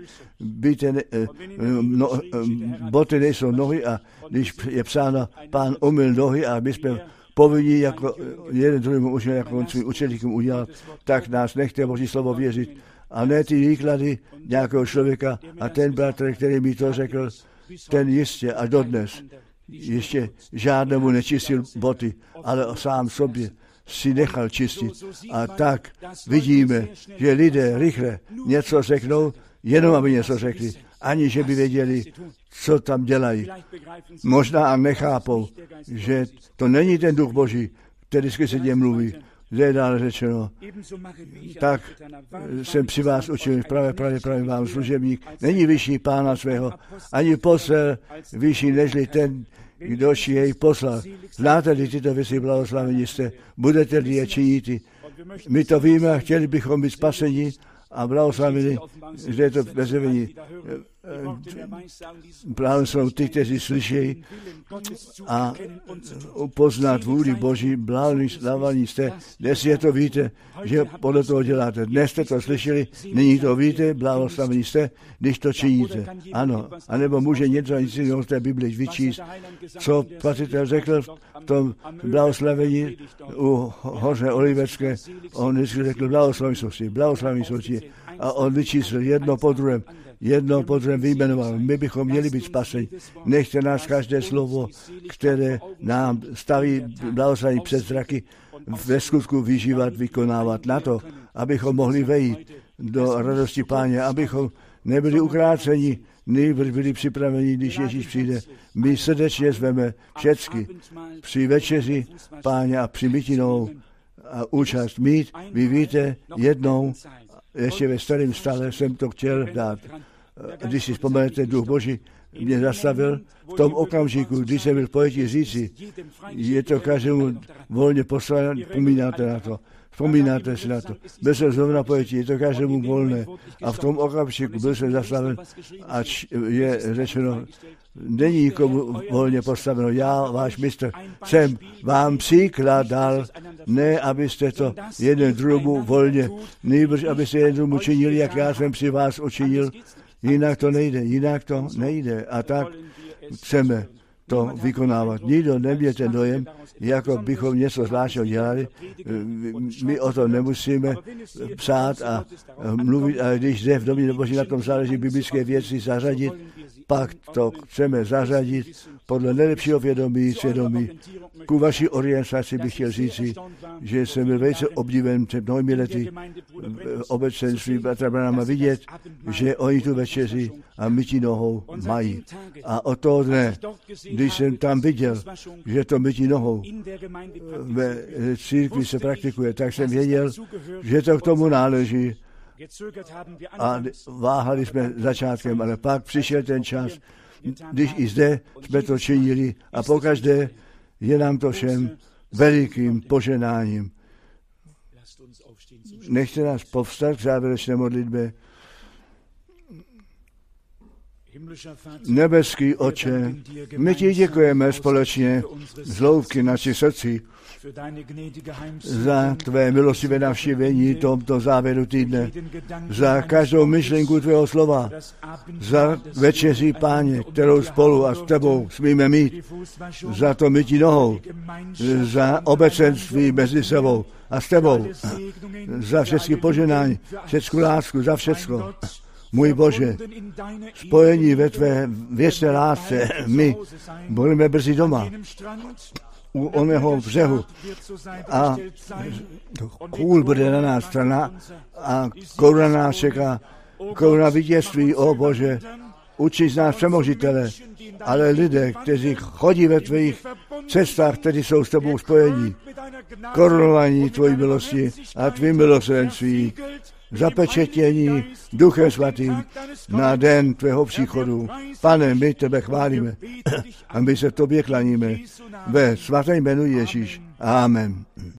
Boty nejsou nohy a když je psáno, Pán umyl nohy a my jsme povinni jako jeden druhému učil, jako on svým učeníkům udělal, tak nás nechte Boží slovo věřit. A ne ty výklady nějakého člověka a ten bratr, který mi to řekl, ten jistě a dodnes ještě žádnému nečistil boty, ale sám sobě si nechal čistit. A tak vidíme, že lidé rychle něco řeknou, jenom aby něco řekli, ani že by věděli, co tam dělají. Možná a nechápou, že to není ten duch Boží, který skrze ně mluví. Zde je dále řečeno, tak jsem při vás učil, právě vám služebník, není vyšší Pána svého, ani posel vyšší nežli ten, kdož jej poslal. Znáte-li tyto věci, blahoslavení jste, budete-li je činit. My to víme a chtěli bychom být spaseni a blahoslavení, že je to bezevení. Právě jsou ty, kteří slyšejí a poznat vůli Boží, blahoslavení jste. Dnes je to víte, že podle toho děláte. Dnes jste to slyšeli, nyní to víte, blahoslavení jste, když to činíte. Ano, anebo může něco jiného z té Bible vyčíst, co Spasitel řekl v tom blahoslavení u hoře Olivecké. On vždycky řekl, blahoslavení jsou ti. A on vyčísl jedno po druhém vyjmenoval. My bychom měli být spaseni. Nechte nás každé slovo, které nám staví blahoslavení před zraky, ve skutku vyžívat, vykonávat na to, abychom mohli vejít do radosti Páně, abychom nebyli ukráceni, nejbrž byli připraveni, když Ježíš přijde. My srdečně zveme všecky při večeři Páně a při mytinou a účast mít. Vy víte, jednou, ještě ve starém stále jsem to chtěl dát. Když si vzpomenete, duch Boží mě zastavil v tom okamžiku, když jsem byl pojetí říci, je to každému volně poslané, vzpomínáte si na to. Byl jsem znovu na pojetí, je to každému volné. A v tom okamžiku byl jsem zastaven, ač je řečeno, není nikomu volně postaveno. Já, váš mistr, jsem vám příklad dal, ne abyste to jeden druhému volně, nejbrž abyste jeden druhému činili, jak já jsem při vás učinil. Jinak to nejde. A tak chceme to vykonávat. Nikdo neměl ten dojem, jako bychom něco zvláštního dělali. My o tom nemusíme psát a mluvit, ale když zde v domě Boží na tom záleží biblické věci zařadit, pak to chceme zařadit podle nejlepšího vědomí, svědomí. Ku vaší orientaci bych chtěl říci, že jsem byl velice obdiven před mnohými lety obecenství bratra Branhama vidět, že oni tu večeři a mytí nohou mají. A od toho dne, když jsem tam viděl, že to mytí nohou ve církvi se praktikuje, tak jsem věděl, že to k tomu náleží. A váhali jsme začátkem, ale pak přišel ten čas, když i zde jsme to činili a pokaždé je nám to všem velikým poženáním. Nechte nás povstat k závěrečné modlitbě. Nebeský Otče, my ti děkujeme společně z hloubky našich srdcí za tvé milostivé navštívení tomto závěru týdne, za každou myšlenku tvého slova, za večeří, Páně, kterou spolu a s tebou smíme mít, za to mytí nohou, za obecenství mezi sebou a s tebou, za všechny poženání, všecku lásku, za všecko. Můj Bože, spojení ve tvé věčné lásce, my budeme brzy doma u oného břehu a kůl bude na nás strana a koruna nás čeká, koruna vítězství, o Bože, učí z nás přemožitele, ale lidé, kteří chodí ve tvých cestách, kteří jsou s tebou spojení, korunovaní tvojí milosti a tvým milosrdenství, zapečetění Duchem Svatým na den tvého příchodu. Pane, my tebe chválíme a my se tobě klaníme ve svatém jménu Ježíš. Amen.